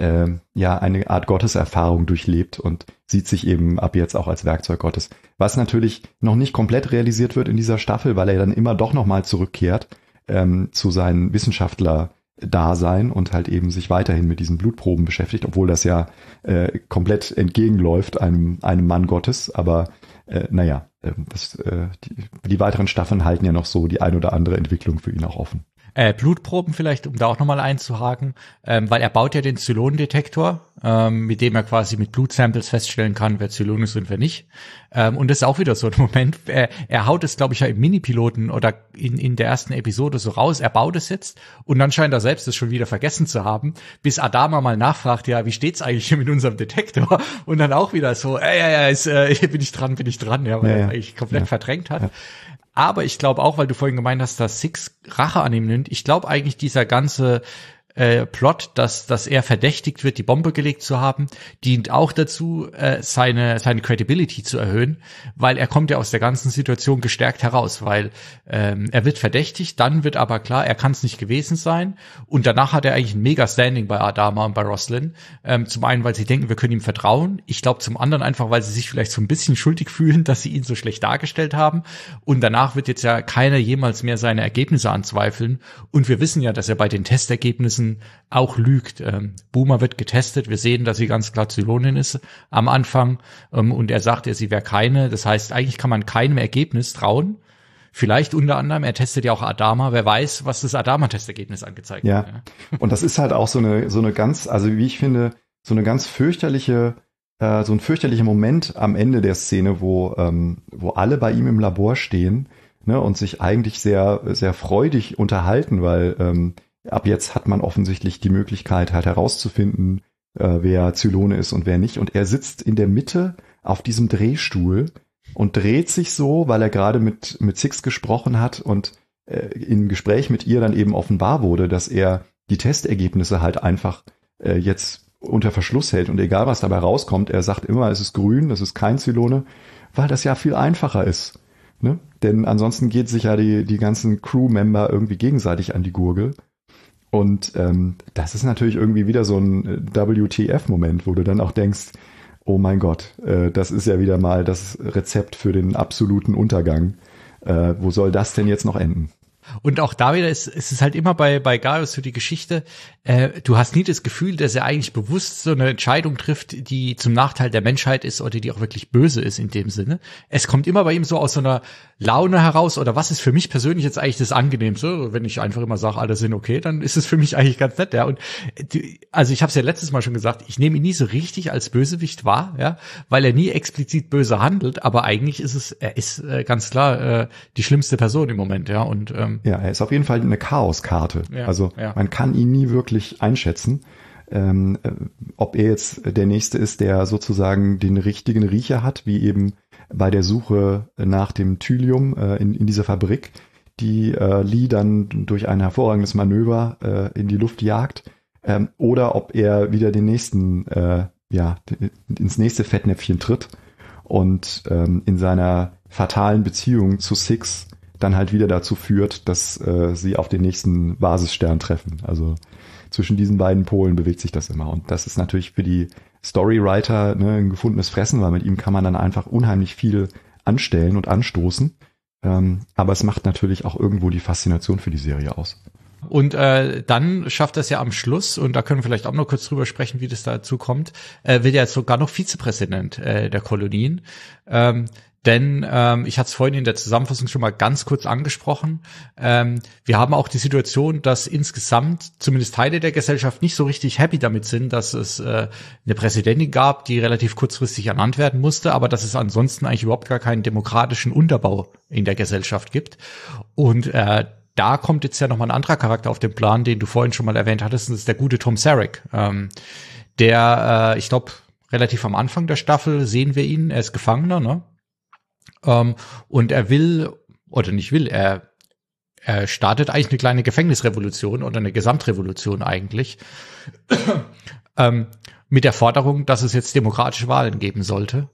eine Art Gotteserfahrung durchlebt und sieht sich eben ab jetzt auch als Werkzeug Gottes. Was natürlich noch nicht komplett realisiert wird in dieser Staffel, weil er dann immer doch nochmal zurückkehrt zu seinen Wissenschaftler-Dasein und halt eben sich weiterhin mit diesen Blutproben beschäftigt, obwohl das ja komplett entgegenläuft einem Mann Gottes. Aber die weiteren Staffeln halten ja noch so die ein oder andere Entwicklung für ihn auch offen. Blutproben vielleicht, um da auch nochmal einzuhaken, weil er baut ja den Zylonendetektor, mit dem er quasi mit Blutsamples feststellen kann, wer Zylon ist und wer nicht. Und das ist auch wieder so ein Moment, er haut es, glaube ich, ja im Mini-Piloten oder in der ersten Episode so raus, er baut es jetzt und dann scheint er selbst es schon wieder vergessen zu haben, bis Adama mal nachfragt, ja, wie steht's eigentlich hier mit unserem Detektor? Und dann auch wieder so, bin ich dran, ja, weil er eigentlich komplett verdrängt hat. Ja. Aber ich glaube auch, weil du vorhin gemeint hast, dass Six Rache an ihm nimmt, ich glaube eigentlich dieser ganze Plot, dass er verdächtigt wird, die Bombe gelegt zu haben, dient auch dazu, seine Credibility zu erhöhen, weil er kommt ja aus der ganzen Situation gestärkt heraus, weil er wird verdächtigt, dann wird aber klar, er kann es nicht gewesen sein und danach hat er eigentlich ein mega Standing bei Adama und bei Roslin. Zum einen, weil sie denken, wir können ihm vertrauen. Ich glaube zum anderen einfach, weil sie sich vielleicht so ein bisschen schuldig fühlen, dass sie ihn so schlecht dargestellt haben und danach wird jetzt ja keiner jemals mehr seine Ergebnisse anzweifeln und wir wissen ja, dass er bei den Testergebnissen auch lügt. Boomer wird getestet, wir sehen, dass sie ganz klar Zylonin ist am Anfang und er sagt ja, sie wäre keine. Das heißt, eigentlich kann man keinem Ergebnis trauen. Vielleicht unter anderem, er testet ja auch Adama, wer weiß, was das Adama-Testergebnis angezeigt hat. Ja, und das ist halt auch so eine ganz, also wie ich finde, so eine ganz fürchterliche, so ein fürchterlicher Moment am Ende der Szene, wo alle bei ihm im Labor stehen, ne, und sich eigentlich sehr, sehr freudig unterhalten, weil ab jetzt hat man offensichtlich die Möglichkeit, halt herauszufinden, wer Zylone ist und wer nicht. Und er sitzt in der Mitte auf diesem Drehstuhl und dreht sich so, weil er gerade mit Six gesprochen hat und im Gespräch mit ihr dann eben offenbar wurde, dass er die Testergebnisse halt einfach jetzt unter Verschluss hält. Und egal, was dabei rauskommt, er sagt immer, es ist grün, das ist kein Zylone, weil das ja viel einfacher ist. Ne? Denn ansonsten geht sich ja die ganzen Crew-Member irgendwie gegenseitig an die Gurgel. Und das ist natürlich irgendwie wieder so ein WTF-Moment, wo du dann auch denkst, oh mein Gott, das ist ja wieder mal das Rezept für den absoluten Untergang. Wo soll das denn jetzt noch enden? Und auch da wieder ist es halt immer bei Gaius so die Geschichte, du hast nie das Gefühl, dass er eigentlich bewusst so eine Entscheidung trifft, die zum Nachteil der Menschheit ist oder die auch wirklich böse ist in dem Sinne. Es kommt immer bei ihm so aus so einer Laune heraus, oder was ist für mich persönlich jetzt eigentlich das Angenehmste? Wenn ich einfach immer sage, alle sind okay, dann ist es für mich eigentlich ganz nett, ja. Und also ich habe es ja letztes Mal schon gesagt, ich nehme ihn nie so richtig als Bösewicht wahr, ja, weil er nie explizit böse handelt, aber eigentlich ist er ist ganz klar die schlimmste Person im Moment, ja. Und ja, er ist auf jeden Fall eine Chaoskarte. Ja, also ja. man kann ihn nie wirklich einschätzen, ob er jetzt der Nächste ist, der sozusagen den richtigen Riecher hat, wie eben bei der Suche nach dem Thylium in dieser Fabrik, die Lee dann durch ein hervorragendes Manöver in die Luft jagt, oder ob er wieder den nächsten, ins nächste Fettnäpfchen tritt und in seiner fatalen Beziehung zu Six dann halt wieder dazu führt, dass sie auf den nächsten Basisstern treffen. Also zwischen diesen beiden Polen bewegt sich das immer. Und das ist natürlich für die Storywriter ein gefundenes Fressen, weil mit ihm kann man dann einfach unheimlich viel anstellen und anstoßen. Aber es macht natürlich auch irgendwo die Faszination für die Serie aus. Und dann schafft er es ja am Schluss, und da können wir vielleicht auch noch kurz drüber sprechen, wie das dazu kommt, wird er jetzt sogar noch Vizepräsident der Kolonien. Denn ich hatte es vorhin in der Zusammenfassung schon mal ganz kurz angesprochen. Wir haben auch die Situation, dass insgesamt zumindest Teile der Gesellschaft nicht so richtig happy damit sind, dass es eine Präsidentin gab, die relativ kurzfristig ernannt werden musste, aber dass es ansonsten eigentlich überhaupt gar keinen demokratischen Unterbau in der Gesellschaft gibt. Und da kommt jetzt ja nochmal ein anderer Charakter auf den Plan, den du vorhin schon mal erwähnt hattest, und das ist der gute Tom Sarek. Der, ich glaube, relativ am Anfang der Staffel sehen wir ihn, er ist Gefangener, ne? Und er startet eigentlich eine kleine Gefängnisrevolution oder eine Gesamtrevolution eigentlich, mit der Forderung, dass es jetzt demokratische Wahlen geben sollte,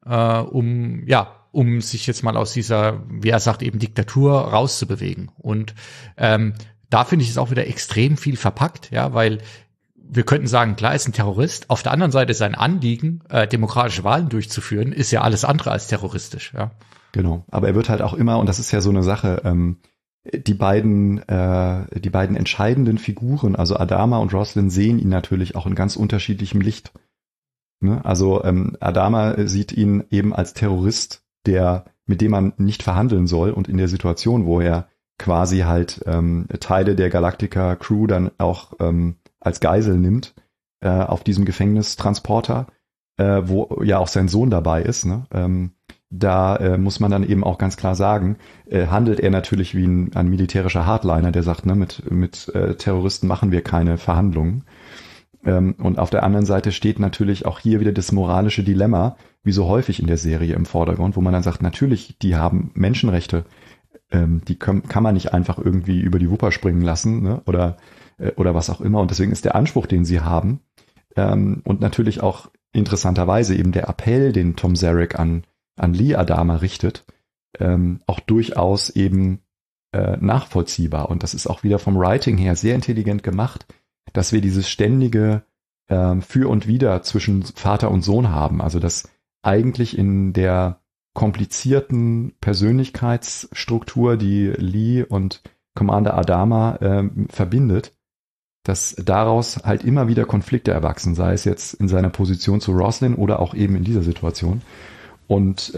um sich jetzt mal aus dieser, wie er sagt, eben Diktatur rauszubewegen. Und da finde ich es auch wieder extrem viel verpackt, ja, weil wir könnten sagen, klar, ist ein Terrorist. Auf der anderen Seite sein Anliegen, demokratische Wahlen durchzuführen, ist ja alles andere als terroristisch, ja. Genau. Aber er wird halt auch immer, und das ist ja so eine Sache, die beiden entscheidenden Figuren, also Adama und Roslin, sehen ihn natürlich auch in ganz unterschiedlichem Licht. Ne? Also Adama sieht ihn eben als Terrorist, mit dem man nicht verhandeln soll, und in der Situation, wo er quasi halt Teile der Galactica-Crew dann auch als Geisel nimmt, auf diesem Gefängnistransporter, wo ja auch sein Sohn dabei ist, ne? Da muss man dann eben auch ganz klar sagen, handelt er natürlich wie ein militärischer Hardliner, der sagt, ne, mit Terroristen machen wir keine Verhandlungen. Und auf der anderen Seite steht natürlich auch hier wieder das moralische Dilemma, wie so häufig in der Serie im Vordergrund, wo man dann sagt, natürlich, die haben Menschenrechte, die kann man nicht einfach irgendwie über die Wupper springen lassen, ne? Oder was auch immer. Und deswegen ist der Anspruch, den sie haben, und natürlich auch interessanterweise eben der Appell, den Tom Sarek an Lee Adama richtet, auch durchaus eben nachvollziehbar. Und das ist auch wieder vom Writing her sehr intelligent gemacht, dass wir dieses ständige Für und Wider zwischen Vater und Sohn haben. Also dass eigentlich in der komplizierten Persönlichkeitsstruktur, die Lee und Commander Adama verbindet, dass daraus halt immer wieder Konflikte erwachsen, sei es jetzt in seiner Position zu Roslin oder auch eben in dieser Situation. Und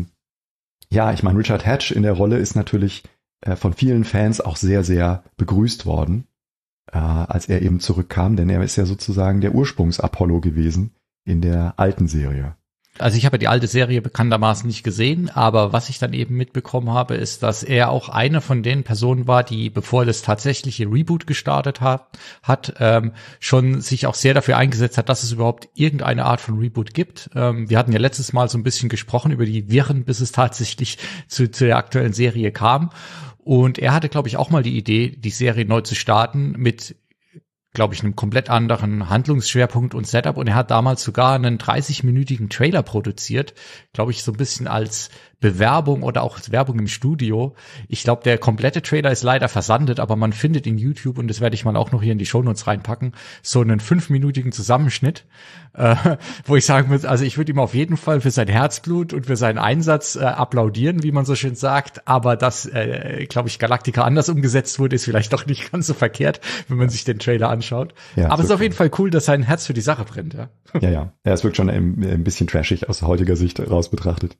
ich meine, Richard Hatch in der Rolle ist natürlich von vielen Fans auch sehr, sehr begrüßt worden, als er eben zurückkam, denn er ist ja sozusagen der Ursprungs-Apollo gewesen in der alten Serie. Also ich habe ja die alte Serie bekanntermaßen nicht gesehen, aber was ich dann eben mitbekommen habe, ist, dass er auch eine von den Personen war, die, bevor das tatsächliche Reboot gestartet hat, schon sich auch sehr dafür eingesetzt hat, dass es überhaupt irgendeine Art von Reboot gibt. Wir hatten ja letztes Mal so ein bisschen gesprochen über die Wirren, bis es tatsächlich zu der aktuellen Serie kam. Und er hatte, glaube ich, auch mal die Idee, die Serie neu zu starten mit, glaube ich, einem komplett anderen Handlungsschwerpunkt und Setup. Und er hat damals sogar einen 30-minütigen Trailer produziert, glaube ich, so ein bisschen als Bewerbung oder auch Werbung im Studio. Ich glaube, der komplette Trailer ist leider versandet, aber man findet in YouTube, und das werde ich mal auch noch hier in die Shownotes reinpacken, so einen 5-minütigen Zusammenschnitt, wo ich sagen würde, also ich würde ihm auf jeden Fall für sein Herzblut und für seinen Einsatz applaudieren, wie man so schön sagt, aber dass, glaube ich, Galactica anders umgesetzt wurde, ist vielleicht doch nicht ganz so verkehrt, wenn man sich den Trailer anschaut. Ja, aber es ist auf jeden Fall cool, dass sein Herz für die Sache brennt. Ja, ja. Es wirkt schon ein bisschen trashig aus heutiger Sicht raus betrachtet.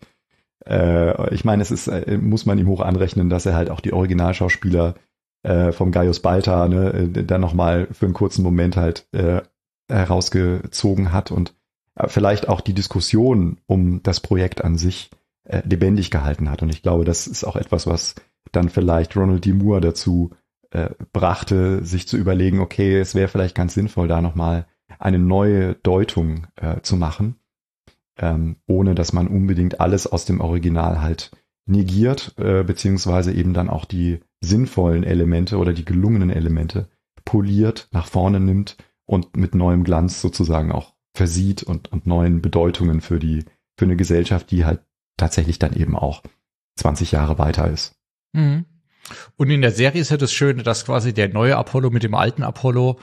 Ich meine, es ist, muss man ihm hoch anrechnen, dass er halt auch die Originalschauspieler vom Gaius Baltar, ne, dann nochmal für einen kurzen Moment halt herausgezogen hat und vielleicht auch die Diskussion um das Projekt an sich lebendig gehalten hat. Und ich glaube, das ist auch etwas, was dann vielleicht Ronald D. Moore dazu brachte, sich zu überlegen, okay, es wäre vielleicht ganz sinnvoll, da nochmal eine neue Deutung zu machen, ohne dass man unbedingt alles aus dem Original halt negiert, beziehungsweise eben dann auch die sinnvollen Elemente oder die gelungenen Elemente poliert, nach vorne nimmt und mit neuem Glanz sozusagen auch versieht und neuen Bedeutungen für eine Gesellschaft, die halt tatsächlich dann eben auch 20 Jahre weiter ist. Mhm. Und in der Serie ist ja das Schöne, dass quasi der neue Apollo mit dem alten Apollo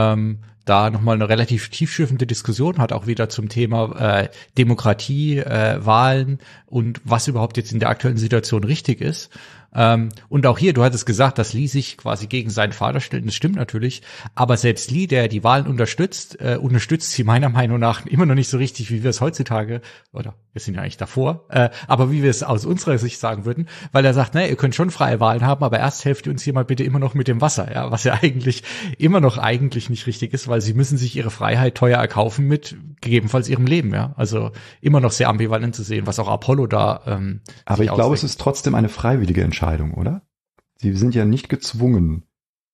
da nochmal eine relativ tiefschürfende Diskussion hat, auch wieder zum Thema Demokratie, Wahlen und was überhaupt jetzt in der aktuellen Situation richtig ist. Und auch hier, du hattest gesagt, dass Lee sich quasi gegen seinen Vater stellt, das stimmt natürlich, aber selbst Lee, der die Wahlen unterstützt sie meiner Meinung nach immer noch nicht so richtig, wie wir es heutzutage, oder wir sind ja eigentlich davor, aber wie wir es aus unserer Sicht sagen würden, weil er sagt, ihr könnt schon freie Wahlen haben, aber erst helft ihr uns hier mal bitte immer noch mit dem Wasser, ja, was ja eigentlich immer noch eigentlich nicht richtig ist, weil sie müssen sich ihre Freiheit teuer erkaufen mit gegebenenfalls ihrem Leben, ja, also immer noch sehr ambivalent zu sehen, was auch Apollo da aber ich glaube, es ist trotzdem eine freiwillige Entscheidung, oder? Sie sind ja nicht gezwungen.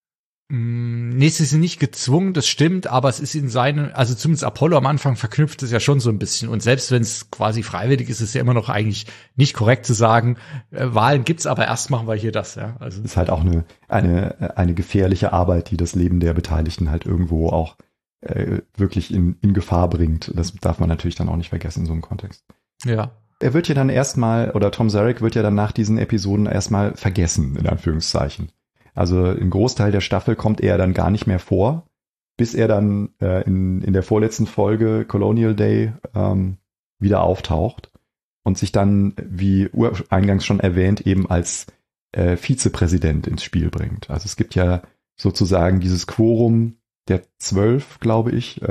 Nee, sie sind nicht gezwungen, das stimmt, aber es ist in seinen, also zumindest Apollo am Anfang verknüpft es ja schon so ein bisschen. Und selbst wenn es quasi freiwillig ist, ist es ja immer noch eigentlich nicht korrekt zu sagen, Wahlen gibt's, aber erst machen wir hier das, ja. Also es ist halt auch eine gefährliche Arbeit, die das Leben der Beteiligten halt irgendwo auch wirklich in Gefahr bringt. Das darf man natürlich dann auch nicht vergessen in so einem Kontext. Ja. Er wird ja dann erstmal, oder Tom Zarek wird ja dann nach diesen Episoden erstmal vergessen, in Anführungszeichen. Also im Großteil der Staffel kommt er dann gar nicht mehr vor, bis er dann in der vorletzten Folge Colonial Day wieder auftaucht und sich dann, wie eingangs schon erwähnt, eben als Vizepräsident ins Spiel bringt. Also es gibt ja sozusagen dieses Quorum der 12, glaube ich,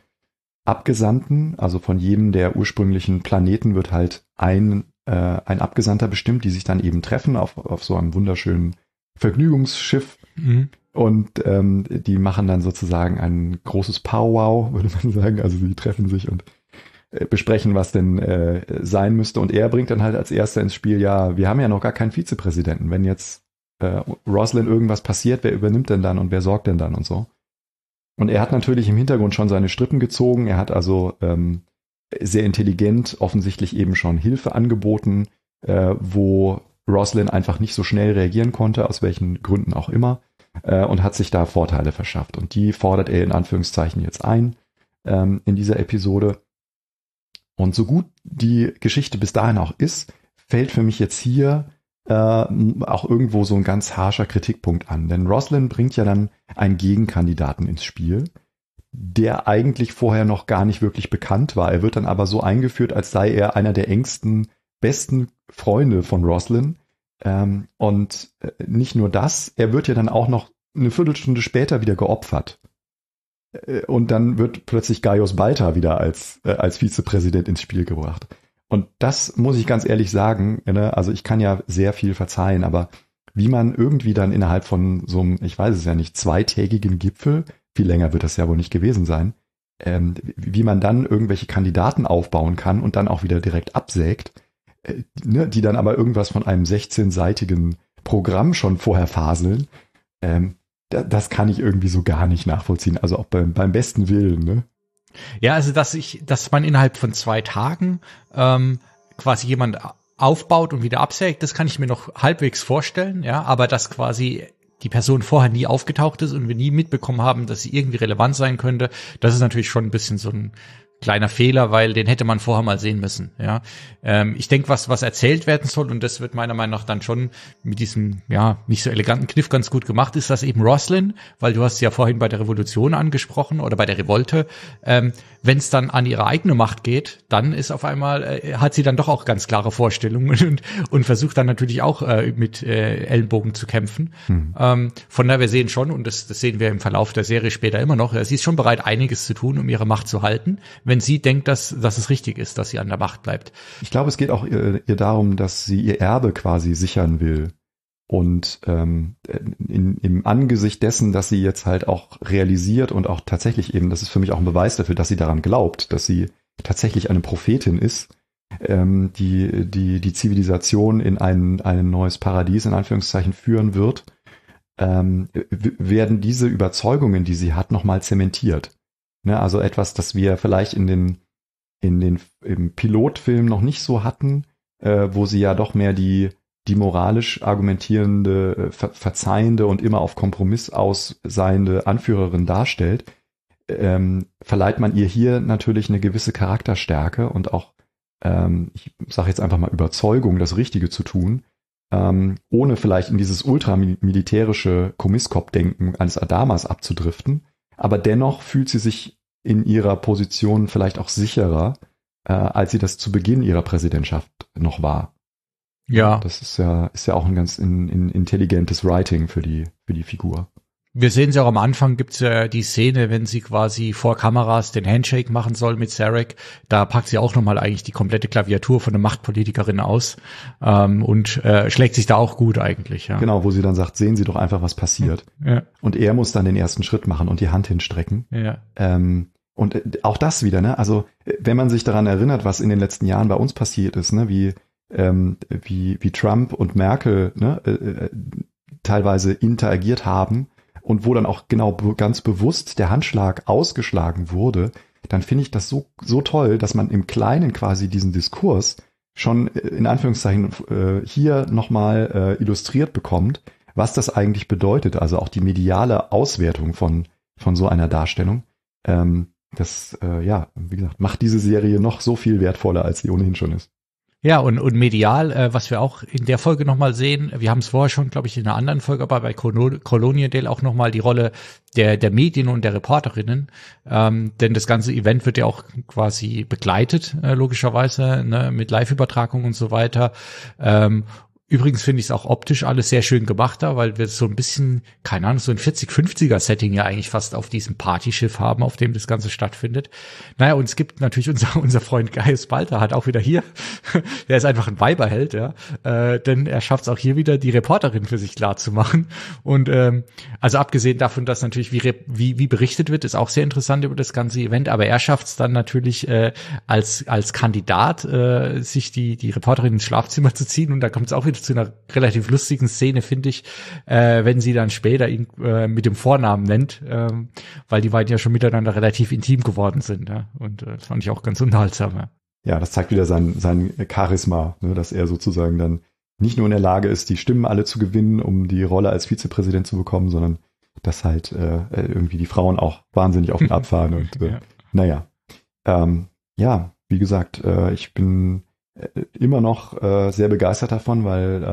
Abgesandten, also von jedem der ursprünglichen Planeten wird halt ein Abgesandter bestimmt, die sich dann eben treffen auf so einem wunderschönen Vergnügungsschiff. Mhm. Und die machen dann sozusagen ein großes Powwow, würde man sagen. Also sie treffen sich und besprechen, was denn sein müsste. Und er bringt dann halt als erster ins Spiel, ja, wir haben ja noch gar keinen Vizepräsidenten. Wenn jetzt Roslin irgendwas passiert, wer übernimmt denn dann und wer sorgt denn dann und so. Und er hat natürlich im Hintergrund schon seine Strippen gezogen. Er hat also sehr intelligent offensichtlich eben schon Hilfe angeboten, wo Roslin einfach nicht so schnell reagieren konnte, aus welchen Gründen auch immer, und hat sich da Vorteile verschafft. Und die fordert er in Anführungszeichen jetzt ein in dieser Episode. Und so gut die Geschichte bis dahin auch ist, fällt für mich jetzt hier auch irgendwo so ein ganz harscher Kritikpunkt an. Denn Roslin bringt ja dann einen Gegenkandidaten ins Spiel, der eigentlich vorher noch gar nicht wirklich bekannt war. Er wird dann aber so eingeführt, als sei er einer der engsten, besten Freunde von Roslin. Und nicht nur das, er wird ja dann auch noch eine Viertelstunde später wieder geopfert. Und dann wird plötzlich Gaius Baltar wieder als Vizepräsident ins Spiel gebracht. Und das muss ich ganz ehrlich sagen, ne? Also ich kann ja sehr viel verzeihen, aber wie man irgendwie dann innerhalb von so einem, ich weiß es ja nicht, 2-tägigen Gipfel, viel länger wird das ja wohl nicht gewesen sein, wie man dann irgendwelche Kandidaten aufbauen kann und dann auch wieder direkt absägt, ne? Die dann aber irgendwas von einem 16-seitigen Programm schon vorher faseln, das kann ich irgendwie so gar nicht nachvollziehen. Also auch beim besten Willen, ne? Ja, also dass man innerhalb von 2 Tagen quasi jemand aufbaut und wieder absägt, das kann ich mir noch halbwegs vorstellen, ja, aber dass quasi die Person vorher nie aufgetaucht ist und wir nie mitbekommen haben, dass sie irgendwie relevant sein könnte, das ist natürlich schon ein bisschen so ein kleiner Fehler, weil den hätte man vorher mal sehen müssen. Ja, ich denke, was erzählt werden soll, und das wird meiner Meinung nach dann schon mit diesem nicht so eleganten Kniff ganz gut gemacht, ist das eben Roslin, weil du hast ja vorhin bei der Revolution angesprochen oder bei der Revolte. Wenn es dann an ihre eigene Macht geht, dann ist auf einmal hat sie dann doch auch ganz klare Vorstellungen und versucht dann natürlich auch mit Ellenbogen zu kämpfen. Von daher, wir sehen schon, und das sehen wir im Verlauf der Serie später immer noch, sie ist schon bereit, einiges zu tun, um ihre Macht zu halten, wenn sie denkt, dass es richtig ist, dass sie an der Macht bleibt. Ich glaube, es geht auch ihr darum, dass sie ihr Erbe quasi sichern will. Und im Angesicht dessen, dass sie jetzt halt auch realisiert und auch tatsächlich eben, das ist für mich auch ein Beweis dafür, dass sie daran glaubt, dass sie tatsächlich eine Prophetin ist, die Zivilisation in ein neues Paradies in Anführungszeichen führen wird, werden diese Überzeugungen, die sie hat, nochmal zementiert. Ne, also etwas, das wir vielleicht im Pilotfilm noch nicht so hatten, wo sie ja doch mehr die moralisch argumentierende, verzeihende und immer auf Kompromiss ausseiende Anführerin darstellt, verleiht man ihr hier natürlich eine gewisse Charakterstärke und auch, ich sage jetzt einfach mal Überzeugung, das Richtige zu tun, ohne vielleicht in dieses ultramilitärische Komisskop-Denken eines Adamas abzudriften. Aber dennoch fühlt sie sich in ihrer Position vielleicht auch sicherer, als sie das zu Beginn ihrer Präsidentschaft noch war. Ja. Das ist ja auch ein ganz intelligentes Writing für die Figur. Wir sehen sie auch am Anfang, gibt's ja die Szene, wenn sie quasi vor Kameras den Handshake machen soll mit Sarek. Da packt sie auch nochmal eigentlich die komplette Klaviatur von einer Machtpolitikerin aus und schlägt sich da auch gut eigentlich. Ja. Genau, wo sie dann sagt, sehen Sie doch einfach, was passiert. Ja. Und er muss dann den ersten Schritt machen und die Hand hinstrecken. Ja. Und auch das wieder, ne? Also wenn man sich daran erinnert, was in den letzten Jahren bei uns passiert ist, ne? Wie Trump und Merkel teilweise interagiert haben und wo dann auch genau ganz bewusst der Handschlag ausgeschlagen wurde, dann finde ich das so toll, dass man im Kleinen quasi diesen Diskurs schon in Anführungszeichen hier nochmal illustriert bekommt, was das eigentlich bedeutet, also auch die mediale Auswertung von so einer Darstellung. Das, wie gesagt, macht diese Serie noch so viel wertvoller, als sie ohnehin schon ist. Ja, und medial, was wir auch in der Folge nochmal sehen, wir haben es vorher schon, glaube ich, in einer anderen Folge, aber bei Colonial auch nochmal die Rolle der Medien und der Reporterinnen, denn das ganze Event wird ja auch quasi begleitet, logischerweise, ne, mit Live-Übertragung und so weiter. Übrigens finde ich es auch optisch alles sehr schön gemacht da, weil wir so ein bisschen, keine Ahnung, so ein 40-50er-Setting ja eigentlich fast auf diesem Partyschiff haben, auf dem das Ganze stattfindet. Naja, und es gibt natürlich unser Freund Gaius Balter hat auch wieder hier, der ist einfach ein Weiberheld, ja, denn er schafft es auch hier wieder, die Reporterin für sich klar zu machen. Und also abgesehen davon, dass natürlich wie berichtet wird, ist auch sehr interessant über das ganze Event, aber er schafft es dann natürlich als Kandidat, sich die Reporterin ins Schlafzimmer zu ziehen, und da kommt es auch wieder zu einer relativ lustigen Szene, finde ich, wenn sie dann später ihn mit dem Vornamen nennt, weil die beiden ja schon miteinander relativ intim geworden sind. Ja? Und das fand ich auch ganz unterhaltsam. Ja, ja, das zeigt wieder sein Charisma, ne, dass er sozusagen dann nicht nur in der Lage ist, die Stimmen alle zu gewinnen, um die Rolle als Vizepräsident zu bekommen, sondern dass halt irgendwie die Frauen auch wahnsinnig auf ihn abfahren. Und wie gesagt, ich bin immer noch sehr begeistert davon, weil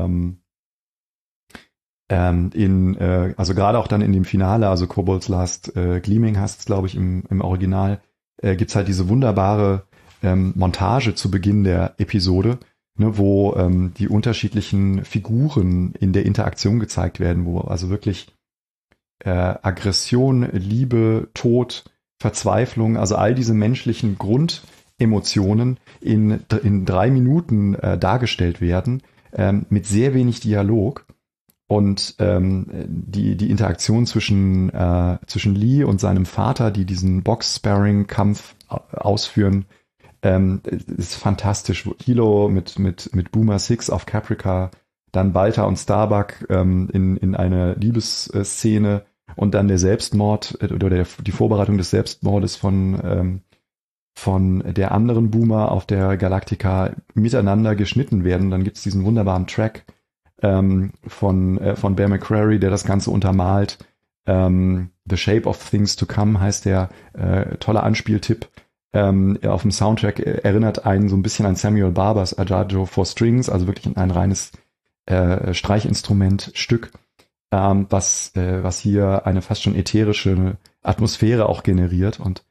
also gerade auch dann in dem Finale, also Kobolds Last Gleaming heißt es, glaube ich, im Original, gibt's halt diese wunderbare Montage zu Beginn der Episode, ne, wo die unterschiedlichen Figuren in der Interaktion gezeigt werden, wo also wirklich Aggression, Liebe, Tod, Verzweiflung, also all diese menschlichen Grundemotionen in 3 Minuten dargestellt werden, mit sehr wenig Dialog, und die Interaktion zwischen Lee und seinem Vater, die diesen Box-Sparring-Kampf ausführen, ist fantastisch. Hilo mit Boomer Six auf Caprica, dann Balta und Starbuck in einer Liebesszene, und dann der Selbstmord oder die Vorbereitung des Selbstmordes von der anderen Boomer auf der Galactica miteinander geschnitten werden. Dann gibt's diesen wunderbaren Track von Bear McCreary, der das Ganze untermalt. The Shape of Things to Come heißt der, toller Anspieltipp. auf dem Soundtrack erinnert einen so ein bisschen an Samuel Barbers Adagio for Strings, also wirklich ein reines Streichinstrumentstück, was hier eine fast schon ätherische Atmosphäre auch generiert und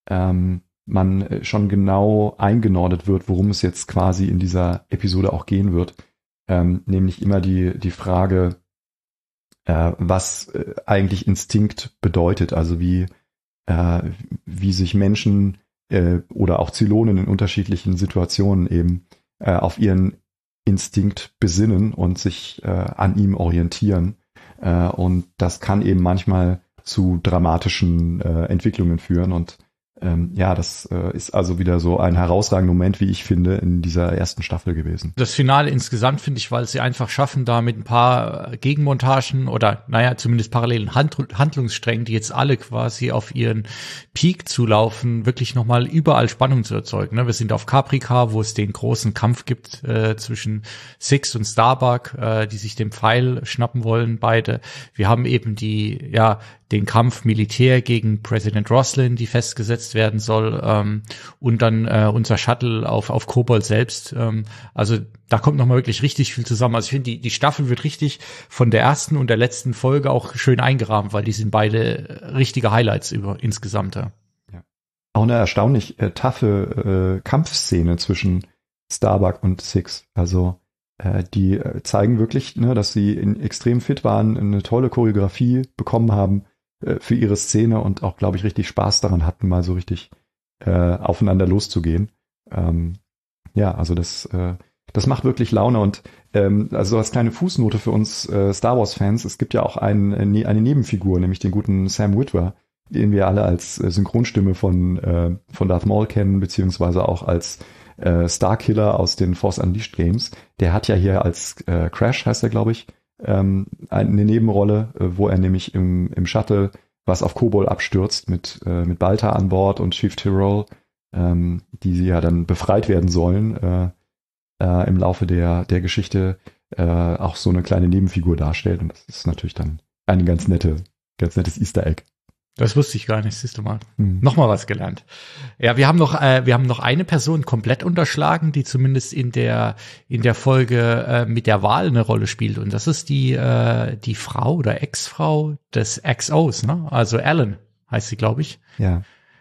man schon genau eingenordet wird, worum es jetzt quasi in dieser Episode auch gehen wird. Nämlich immer die Frage, was eigentlich Instinkt bedeutet, also wie sich Menschen oder auch Zylonen in unterschiedlichen Situationen eben auf ihren Instinkt besinnen und sich an ihm orientieren. Und das kann eben manchmal zu dramatischen Entwicklungen führen und das ist also wieder so ein herausragender Moment, wie ich finde, in dieser ersten Staffel gewesen. Das Finale insgesamt finde ich, weil sie einfach schaffen, da mit ein paar Gegenmontagen oder, zumindest parallelen Handlungssträngen, die jetzt alle quasi auf ihren Peak zulaufen, wirklich nochmal überall Spannung zu erzeugen. Ne? Wir sind auf Caprica, wo es den großen Kampf gibt zwischen Six und Starbuck, die sich den Pfeil schnappen wollen, beide. Wir haben eben den Kampf Militär gegen Präsident Roslin, die festgesetzt werden soll, und dann unser Shuttle auf Kobol selbst. Also da kommt nochmal wirklich richtig viel zusammen. Also ich finde, die Staffel wird richtig von der ersten und der letzten Folge auch schön eingerahmt, weil die sind beide richtige Highlights insgesamt. Ja. Auch eine erstaunlich taffe Kampfszene zwischen Starbuck und Six. Also die zeigen wirklich, ne, dass sie extrem fit waren, eine tolle Choreografie bekommen haben für ihre Szene und auch, glaube ich, richtig Spaß daran hatten, mal so richtig aufeinander loszugehen. Also das macht wirklich Laune und also als kleine Fußnote für uns Star Wars-Fans, es gibt ja auch eine Nebenfigur, nämlich den guten Sam Witwer, den wir alle als Synchronstimme von Darth Maul kennen, beziehungsweise auch als Starkiller aus den Force Unleashed Games. Der hat ja hier als Crash, heißt er, glaube ich, eine Nebenrolle, wo er nämlich im Shuttle, was auf Kobol abstürzt, mit Balta an Bord und Chief Tyrol, die sie ja dann befreit werden sollen, im Laufe der Geschichte auch so eine kleine Nebenfigur darstellt. Und das ist natürlich dann ein ganz nettes Easter Egg. Das wusste ich gar nicht, siehst du mal. Nochmal was gelernt. Ja, wir haben noch eine Person komplett unterschlagen, die zumindest in der Folge mit der Wahl eine Rolle spielt. Und das ist die Frau oder Ex-Frau des XOs, ne? Also Alan heißt sie, glaube ich. Ja.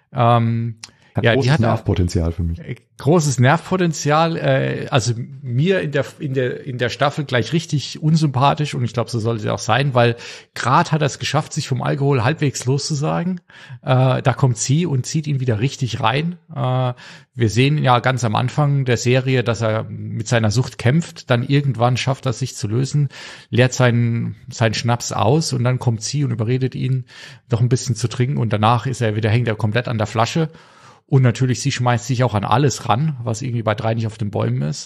Die hat Nervpotenzial für mich. Großes Nervpotenzial, also mir in der Staffel gleich richtig unsympathisch und ich glaube, so sollte sie auch sein, weil gerade hat er es geschafft, sich vom Alkohol halbwegs loszusagen. Da kommt sie und zieht ihn wieder richtig rein. Wir sehen ja ganz am Anfang der Serie, dass er mit seiner Sucht kämpft, dann irgendwann schafft er sich zu lösen, leert seinen Schnaps aus und dann kommt sie und überredet ihn, doch ein bisschen zu trinken und danach hängt er komplett an der Flasche. Und natürlich, sie schmeißt sich auch an alles ran, was irgendwie bei 3 nicht auf den Bäumen ist.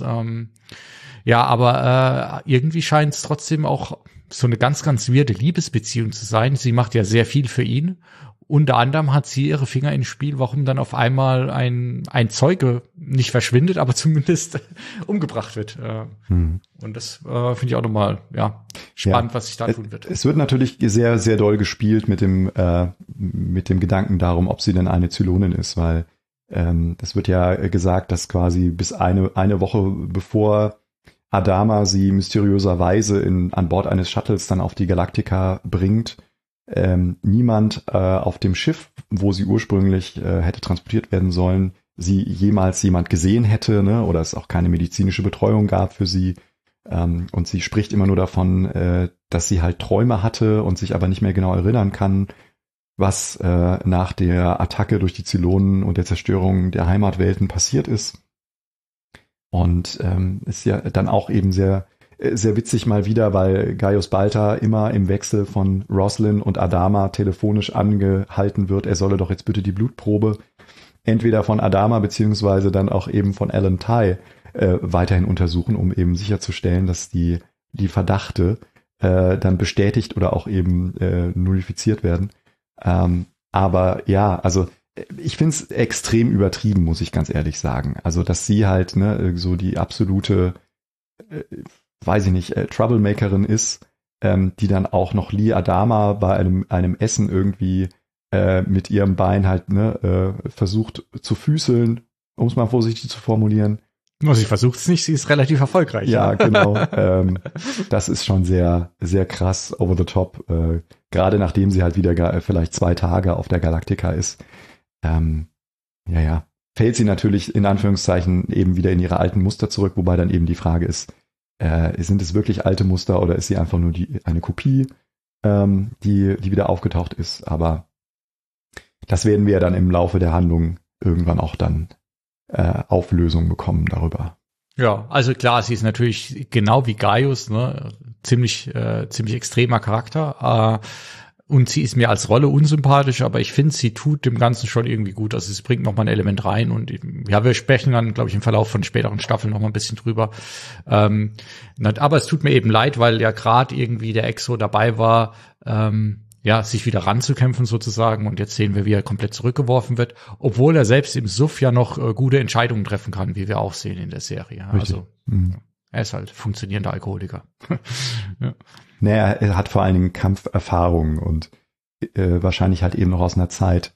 Aber irgendwie scheint es trotzdem auch so eine ganz, ganz weirde Liebesbeziehung zu sein. Sie macht ja sehr viel für ihn. Unter anderem hat sie ihre Finger ins Spiel, warum dann auf einmal ein Zeuge nicht verschwindet, aber zumindest umgebracht wird. Und das finde ich auch nochmal spannend, was sich da tun wird. Es wird natürlich sehr, sehr doll gespielt mit dem Gedanken darum, ob sie denn eine Zylonin ist, weil es wird ja gesagt, dass quasi bis eine Woche bevor Adama sie mysteriöserweise an Bord eines Shuttles dann auf die Galactica bringt, niemand auf dem Schiff, wo sie ursprünglich hätte transportiert werden sollen, sie jemals jemand gesehen hätte, ne? Oder es auch keine medizinische Betreuung gab für sie. Und sie spricht immer nur davon, dass sie halt Träume hatte und sich aber nicht mehr genau erinnern kann, was nach der Attacke durch die Zylonen und der Zerstörung der Heimatwelten passiert ist. Und ist ja dann auch eben sehr, sehr witzig mal wieder, weil Gaius Balta immer im Wechsel von Roslin und Adama telefonisch angehalten wird, er solle doch jetzt bitte die Blutprobe entweder von Adama beziehungsweise dann auch eben von Alan Tigh weiterhin untersuchen, um eben sicherzustellen, dass die Verdachte dann bestätigt oder auch eben nullifiziert werden. Aber ja, also ich finde es extrem übertrieben, muss ich ganz ehrlich sagen. Also dass sie halt so die absolute Troublemakerin ist, die dann auch noch Lee Adama bei einem Essen irgendwie mit ihrem Bein halt versucht zu füßeln, um es mal vorsichtig zu formulieren. Sie versucht es nicht, sie ist relativ erfolgreich. Ja, genau. Das ist schon sehr, sehr krass over the top. Gerade nachdem sie halt wieder vielleicht 2 Tage auf der Galactica ist. Fällt sie natürlich in Anführungszeichen eben wieder in ihre alten Muster zurück, wobei dann eben die Frage ist, sind es wirklich alte Muster oder ist sie einfach nur eine Kopie, die wieder aufgetaucht ist? Aber das werden wir ja dann im Laufe der Handlung irgendwann auch dann Auflösung bekommen darüber. Ja, also klar, sie ist natürlich genau wie Gaius, ne, ziemlich extremer Charakter. Und sie ist mir als Rolle unsympathisch, aber ich finde, sie tut dem Ganzen schon irgendwie gut. Also es bringt nochmal ein Element rein und ja, wir sprechen dann, glaube ich, im Verlauf von späteren Staffeln nochmal ein bisschen drüber. Aber es tut mir eben leid, weil ja gerade irgendwie der Exo dabei war, sich wieder ranzukämpfen sozusagen. Und jetzt sehen wir, wie er komplett zurückgeworfen wird, obwohl er selbst im Suff ja noch gute Entscheidungen treffen kann, wie wir auch sehen in der Serie. Richtig. Also er ist halt funktionierender Alkoholiker. Ja. Naja, er hat vor allen Dingen Kampferfahrung und wahrscheinlich halt eben noch aus einer Zeit,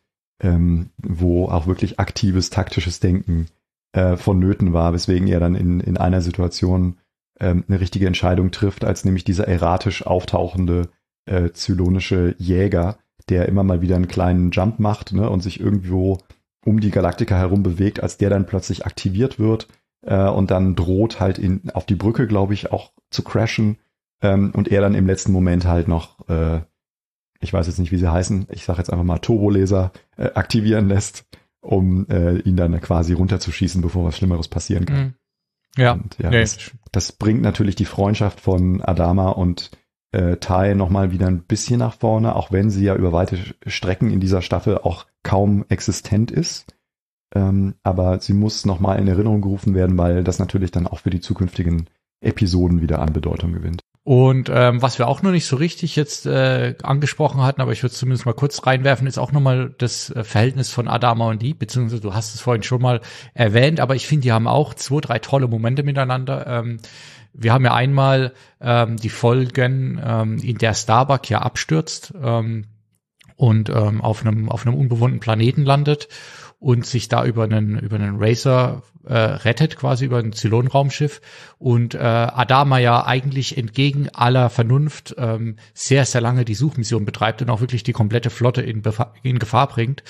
wo auch wirklich aktives, taktisches Denken vonnöten war, weswegen er dann in einer Situation eine richtige Entscheidung trifft, als nämlich dieser erratisch auftauchende zylonische Jäger, der immer mal wieder einen kleinen Jump macht, ne, und sich irgendwo um die Galaktika herum bewegt, als der dann plötzlich aktiviert wird und dann droht halt auf die Brücke, glaube ich, auch zu crashen und er dann im letzten Moment halt noch, ich weiß jetzt nicht, wie sie heißen, ich sage jetzt einfach mal Turbolaser aktivieren lässt, um ihn dann quasi runterzuschießen, bevor was Schlimmeres passieren kann. Ja, und, das bringt natürlich die Freundschaft von Adama und Tai nochmal wieder ein bisschen nach vorne, auch wenn sie ja über weite Strecken in dieser Staffel auch kaum existent ist. Aber sie muss nochmal in Erinnerung gerufen werden, weil das natürlich dann auch für die zukünftigen Episoden wieder an Bedeutung gewinnt. Und was wir auch noch nicht so richtig jetzt angesprochen hatten, aber ich würde es zumindest mal kurz reinwerfen, ist auch nochmal das Verhältnis von Adama und Lee, beziehungsweise du hast es vorhin schon mal erwähnt, aber ich finde, die haben auch 2, 3 tolle Momente miteinander. Wir haben ja einmal die Folgen, in der Starbuck ja abstürzt und auf einem unbewohnten Planeten landet und sich da über einen Racer rettet, quasi über ein Zylon-Raumschiff und Adama ja eigentlich entgegen aller Vernunft sehr, sehr lange die Suchmission betreibt und auch wirklich die komplette Flotte in Gefahr bringt.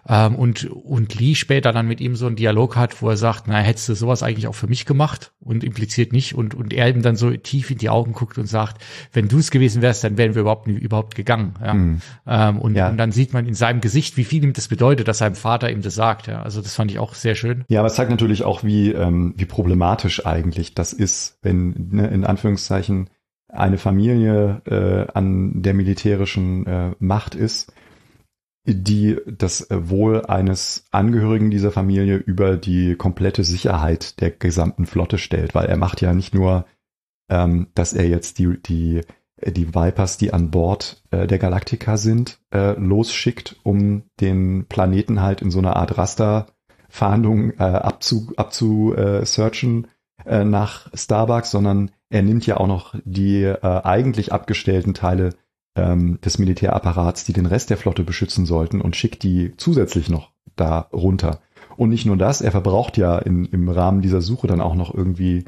Und Lee später dann mit ihm so einen Dialog hat, wo er sagt, na, hättest du sowas eigentlich auch für mich gemacht und impliziert nicht und er ihm dann so tief in die Augen guckt und sagt, wenn du es gewesen wärst, dann wären wir überhaupt gegangen. Ja? Und dann sieht man in seinem Gesicht, wie viel ihm das bedeutet, dass sein Vater ihm das sagt. Ja? Also das fand ich auch sehr schön. Ja, aber es zeigt natürlich auch, wie problematisch eigentlich das ist, wenn, ne, in Anführungszeichen eine Familie an der militärischen Macht ist, die das Wohl eines Angehörigen dieser Familie über die komplette Sicherheit der gesamten Flotte stellt, weil er macht ja nicht nur, dass er jetzt die Vipers, die an Bord der Galactica sind, losschickt, um den Planeten halt in so einer Art Rasterfahndung abzusearchen nach Starbuck, sondern er nimmt ja auch noch die eigentlich abgestellten Teile des Militärapparats, die den Rest der Flotte beschützen sollten, und schickt die zusätzlich noch da runter. Und nicht nur das, er verbraucht ja im Rahmen dieser Suche dann auch noch irgendwie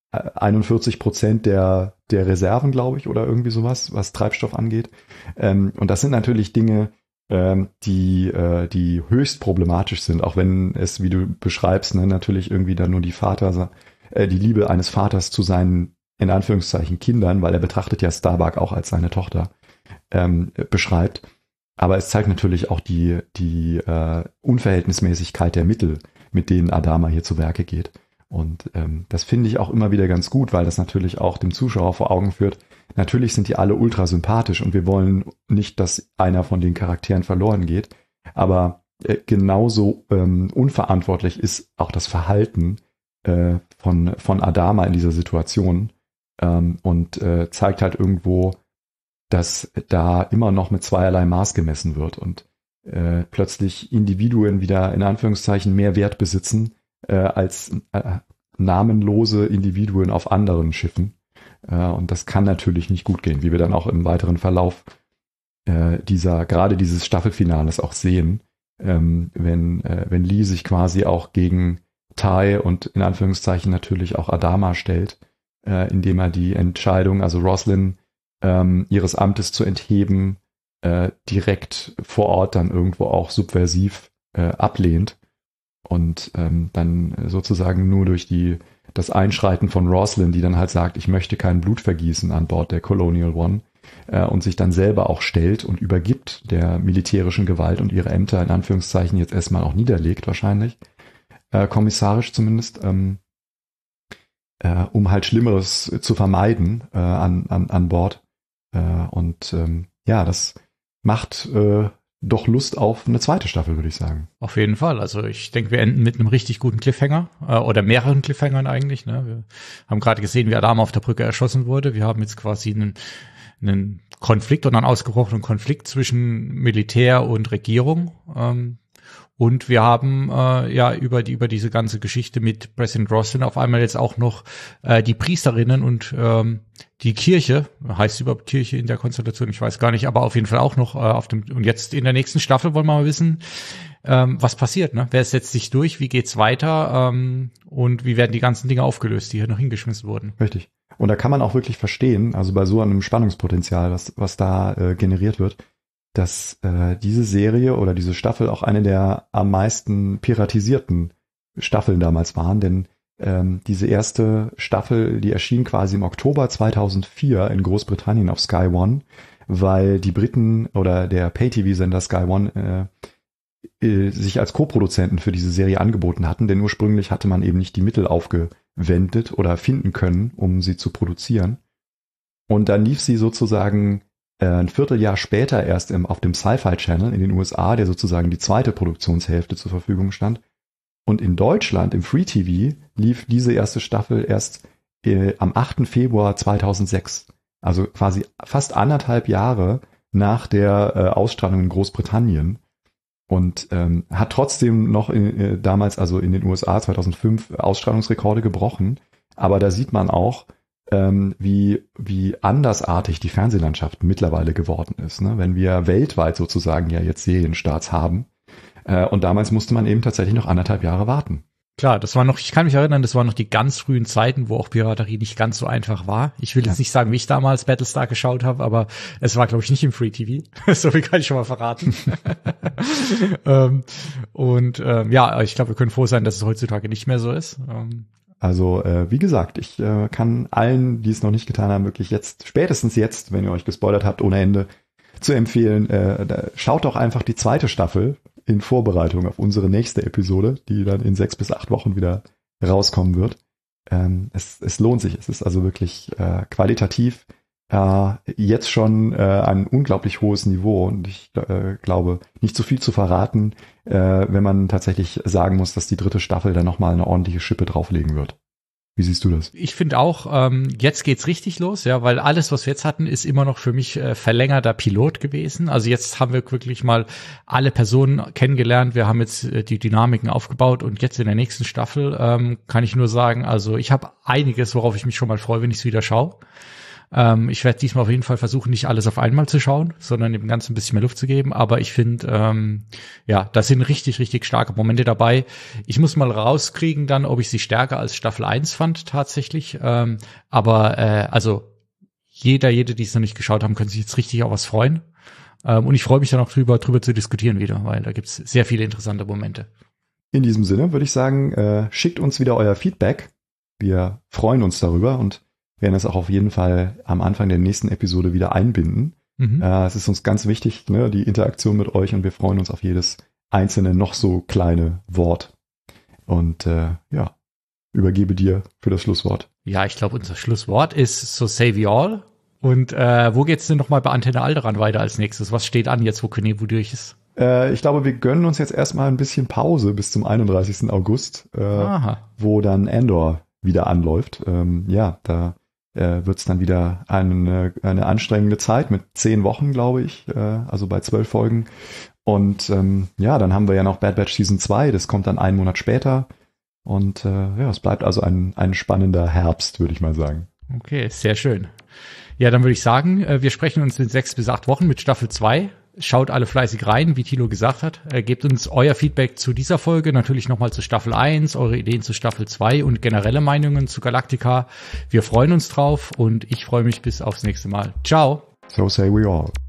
41% der Reserven, glaube ich, oder irgendwie sowas, was Treibstoff angeht. Und das sind natürlich Dinge, die höchst problematisch sind, auch wenn es, wie du beschreibst, ne, natürlich irgendwie dann nur die Liebe eines Vaters zu seinen, in Anführungszeichen, Kindern, weil er betrachtet ja Starbuck auch als seine Tochter, beschreibt. Aber es zeigt natürlich auch die Unverhältnismäßigkeit der Mittel, mit denen Adama hier zu Werke geht. Und das finde ich auch immer wieder ganz gut, weil das natürlich auch dem Zuschauer vor Augen führt. Natürlich sind die alle ultra sympathisch und wir wollen nicht, dass einer von den Charakteren verloren geht. Aber genauso unverantwortlich ist auch das Verhalten von Adama in dieser Situation und zeigt halt irgendwo, dass da immer noch mit zweierlei Maß gemessen wird und plötzlich Individuen wieder in Anführungszeichen mehr Wert besitzen als namenlose Individuen auf anderen Schiffen. Und das kann natürlich nicht gut gehen, wie wir dann auch im weiteren Verlauf gerade dieses Staffelfinales auch sehen, wenn Lee sich quasi auch gegen Tai und in Anführungszeichen natürlich auch Adama stellt, indem er die Entscheidung, also Roslin ihres Amtes zu entheben, direkt vor Ort dann irgendwo auch subversiv ablehnt und dann sozusagen nur durch das Einschreiten von Roslin, die dann halt sagt, ich möchte kein Blutvergießen an Bord der Colonial One, und sich dann selber auch stellt und übergibt der militärischen Gewalt und ihre Ämter in Anführungszeichen jetzt erstmal auch niederlegt wahrscheinlich, kommissarisch zumindest, um halt Schlimmeres zu vermeiden an Bord. Das macht doch Lust auf eine zweite Staffel, würde ich sagen. Auf jeden Fall. Also ich denke, wir enden mit einem richtig guten Cliffhanger oder mehreren Cliffhangern eigentlich. Ne? Wir haben gerade gesehen, wie Adama auf der Brücke erschossen wurde. Wir haben jetzt quasi einen Konflikt oder einen ausgebrochenen Konflikt zwischen Militär und Regierung. Und wir haben über diese ganze Geschichte mit President Roslin auf einmal jetzt auch noch die Priesterinnen und die Kirche, heißt überhaupt Kirche in der Konstellation, ich weiß gar nicht, aber auf jeden Fall auch noch und jetzt in der nächsten Staffel wollen wir mal wissen, was passiert, ne? Wer setzt sich durch, wie geht's weiter und wie werden die ganzen Dinge aufgelöst, die hier noch hingeschmissen wurden. Richtig. Und da kann man auch wirklich verstehen, also bei so einem Spannungspotenzial, was da generiert wird, dass diese Serie oder diese Staffel auch eine der am meisten piratisierten Staffeln damals waren, denn diese erste Staffel, die erschien quasi im Oktober 2004 in Großbritannien auf Sky One, weil die Briten oder der Pay-TV-Sender Sky One sich als Co-Produzenten für diese Serie angeboten hatten, denn ursprünglich hatte man eben nicht die Mittel aufgewendet oder finden können, um sie zu produzieren. Und dann lief sie sozusagen ein Vierteljahr später erst auf dem Sci-Fi Channel in den USA, der sozusagen die zweite Produktionshälfte zur Verfügung stand. Und in Deutschland, im Free TV, lief diese erste Staffel erst am 8. Februar 2006. Also quasi fast 1,5 Jahre nach der Ausstrahlung in Großbritannien. Und hat trotzdem noch damals, also in den USA 2005, Ausstrahlungsrekorde gebrochen. Aber da sieht man auch, wie andersartig die Fernsehlandschaft mittlerweile geworden ist, ne? Wenn wir weltweit sozusagen ja jetzt Serienstarts haben. Und damals musste man eben tatsächlich noch 1,5 Jahre warten. Klar, ich kann mich erinnern, das waren noch die ganz frühen Zeiten, wo auch Piraterie nicht ganz so einfach war. Ich will jetzt nicht sagen, wie ich damals Battlestar geschaut habe, aber es war, glaube ich, nicht im Free TV. So viel kann ich schon mal verraten. Ich glaube, wir können froh sein, dass es heutzutage nicht mehr so ist. Also, wie gesagt, ich kann allen, die es noch nicht getan haben, wirklich spätestens jetzt, wenn ihr euch gespoilert habt, ohne Ende, zu empfehlen, schaut doch einfach die zweite Staffel in Vorbereitung auf unsere nächste Episode, die dann in 6 bis 8 Wochen wieder rauskommen wird. Es lohnt sich. Es ist also wirklich qualitativ jetzt schon ein unglaublich hohes Niveau und ich glaube, nicht zu viel zu verraten, wenn man tatsächlich sagen muss, dass die dritte Staffel dann nochmal eine ordentliche Schippe drauflegen wird. Wie siehst du das? Ich finde auch, jetzt geht's richtig los, ja, weil alles, was wir jetzt hatten, ist immer noch für mich verlängerter Pilot gewesen. Also jetzt haben wir wirklich mal alle Personen kennengelernt. Wir haben jetzt die Dynamiken aufgebaut und jetzt in der nächsten Staffel kann ich nur sagen, also ich habe einiges, worauf ich mich schon mal freue, wenn ich es wieder schaue. Ich werde diesmal auf jeden Fall versuchen, nicht alles auf einmal zu schauen, sondern dem Ganzen ein bisschen mehr Luft zu geben. Aber ich finde, da sind richtig, richtig starke Momente dabei. Ich muss mal rauskriegen dann, ob ich sie stärker als Staffel 1 fand tatsächlich. Also jede, die es noch nicht geschaut haben, können sich jetzt richtig auf was freuen. Und ich freue mich dann auch drüber zu diskutieren wieder, weil da gibt's sehr viele interessante Momente. In diesem Sinne würde ich sagen, schickt uns wieder euer Feedback. Wir freuen uns darüber und werden es auch auf jeden Fall am Anfang der nächsten Episode wieder einbinden. Es ist uns ganz wichtig, ne, die Interaktion mit euch und wir freuen uns auf jedes einzelne, noch so kleine Wort. Und übergebe dir für das Schlusswort. Ja, ich glaube, unser Schlusswort ist So Say We All. Und wo geht's denn nochmal bei Antenne Alderan weiter als nächstes? Was steht an jetzt, wo Konebu durch ist? Ich glaube, wir gönnen uns jetzt erstmal ein bisschen Pause bis zum 31. August, wo dann Andor wieder anläuft. Da wird es dann wieder eine anstrengende Zeit mit 10 Wochen, glaube ich, also bei 12 Folgen. Und dann haben wir ja noch Bad Batch Season 2, das kommt dann einen Monat später. Und es bleibt also ein spannender Herbst, würde ich mal sagen. Okay, sehr schön. Ja, dann würde ich sagen, wir sprechen uns in 6 bis 8 Wochen mit Staffel 2. Schaut alle fleißig rein, wie Thilo gesagt hat. Gebt uns euer Feedback zu dieser Folge, natürlich nochmal zu Staffel 1, eure Ideen zu Staffel 2 und generelle Meinungen zu Galactica. Wir freuen uns drauf und ich freue mich bis aufs nächste Mal. Ciao. So say we all.